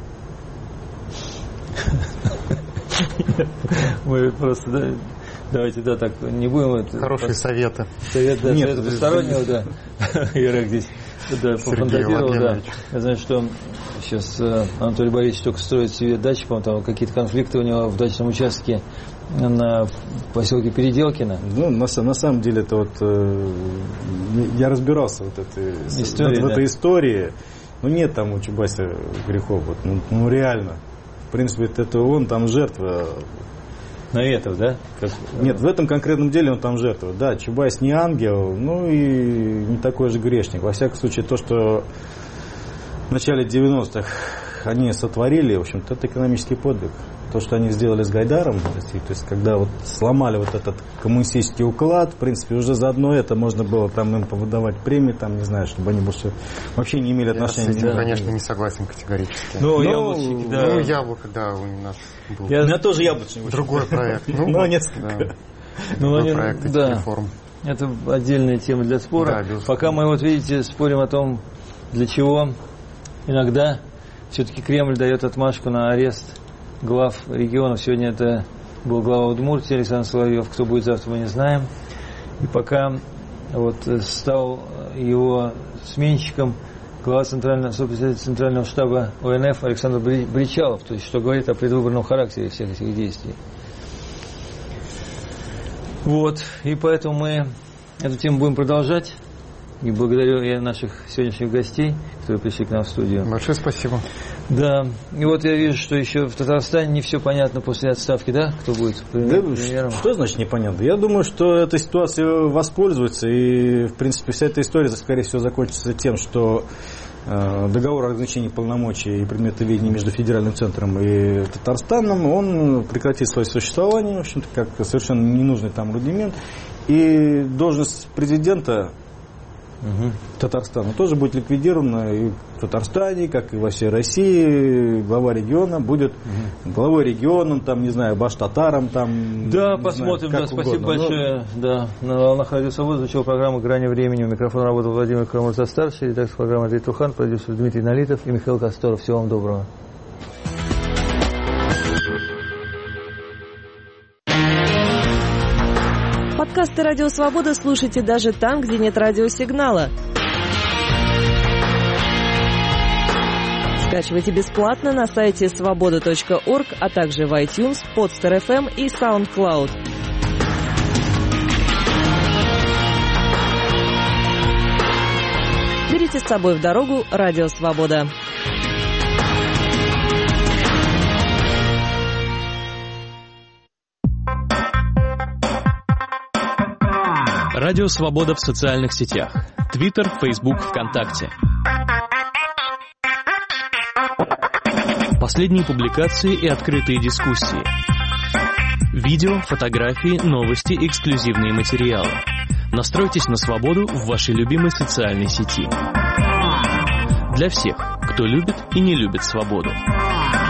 Мы просто, да... Давайте, да, так, не будем... Это, хорошие по... советы. Совет, да, Нет, совет постороннего, да. Ирек здесь да, пофантазировал, да. Я знаю, что сейчас Анатолий Борисович только строит себе дачи, по-моему, там какие-то конфликты у него в дачном участке на поселке Переделкино. Ну, на, на самом деле, это вот... Э, я разбирался вот этой, истории, в, в да. этой истории. Ну, нет там у Чубайса грехов. Вот, ну, ну, реально. В принципе, это он там жертва... На этого, да? Как... Нет, в этом конкретном деле он там жертва. Да, Чубайс не ангел, ну и не такой же грешник. Во всяком случае, то, что в начале девяностых они сотворили, в общем-то, это экономический подвиг. То, что они сделали с Гайдаром, то есть, когда вот сломали вот этот коммунистический уклад, в принципе, уже заодно это можно было там им повыдавать премии, там, не знаю, чтобы они больше вообще не имели отношения. Я с этим, да, конечно, не согласен категорически. Ну, яблочки, да. Ну, яблоко, да, у нас был. Я... У меня тоже яблочный. Другой проект. Ну, ну несколько. Ну, проект этих реформ. Это отдельная тема для спора. Пока мы, вот видите, спорим о том, для чего иногда все-таки Кремль дает отмашку на арест глав регионов. Сегодня это был глава Удмуртии Александр Соловьев. Кто будет завтра, мы не знаем. И пока вот стал его сменщиком глава центрального, центрального штаба О Н Ф Александр Бричалов. То есть, что говорит о предвыборном характере всех этих действий. Вот. И поэтому мы эту тему будем продолжать. И благодарю я наших сегодняшних гостей, которые пришли к нам в студию. Большое спасибо. Да. И вот я вижу, что еще в Татарстане не все понятно после отставки, да? Кто будет премьером? Да, что значит непонятно? Я думаю, что эта ситуация воспользуется. И, в принципе, вся эта история, скорее всего, закончится тем, что э, договор о разграничении полномочий и предметоведения между федеральным центром и Татарстаном, он прекратит свое существование, в общем-то, как совершенно ненужный там рудимент. И должность президента угу. Татарстана тоже будет ликвидирована и в Татарстане, как и во всей России. Глава региона будет угу. главой региона, там, не знаю, баш-татаром, там. Да, посмотрим, знаю, да, спасибо угодно. большое. Но... Да, на волнах Радио Свобода звучала программа «Грани времени». У микрофона работал Владимир Карамурза-старший, редактор программы Андрей Трухан, продюсер Дмитрий Налитов и Михаил Косторов. Всего вам доброго. Подкасты «Радио Свобода» слушайте даже там, где нет радиосигнала. Скачивайте бесплатно на сайте свобода точка орг, а также в iTunes, Podster эф эм и SoundCloud. Берите с собой в дорогу «Радио Свобода». Радио Свобода в социальных сетях. Твиттер, Фейсбук, ВКонтакте. Последние публикации и открытые дискуссии. Видео, фотографии, новости, эксклюзивные материалы. Настройтесь на свободу в вашей любимой социальной сети. Для всех, кто любит и не любит свободу.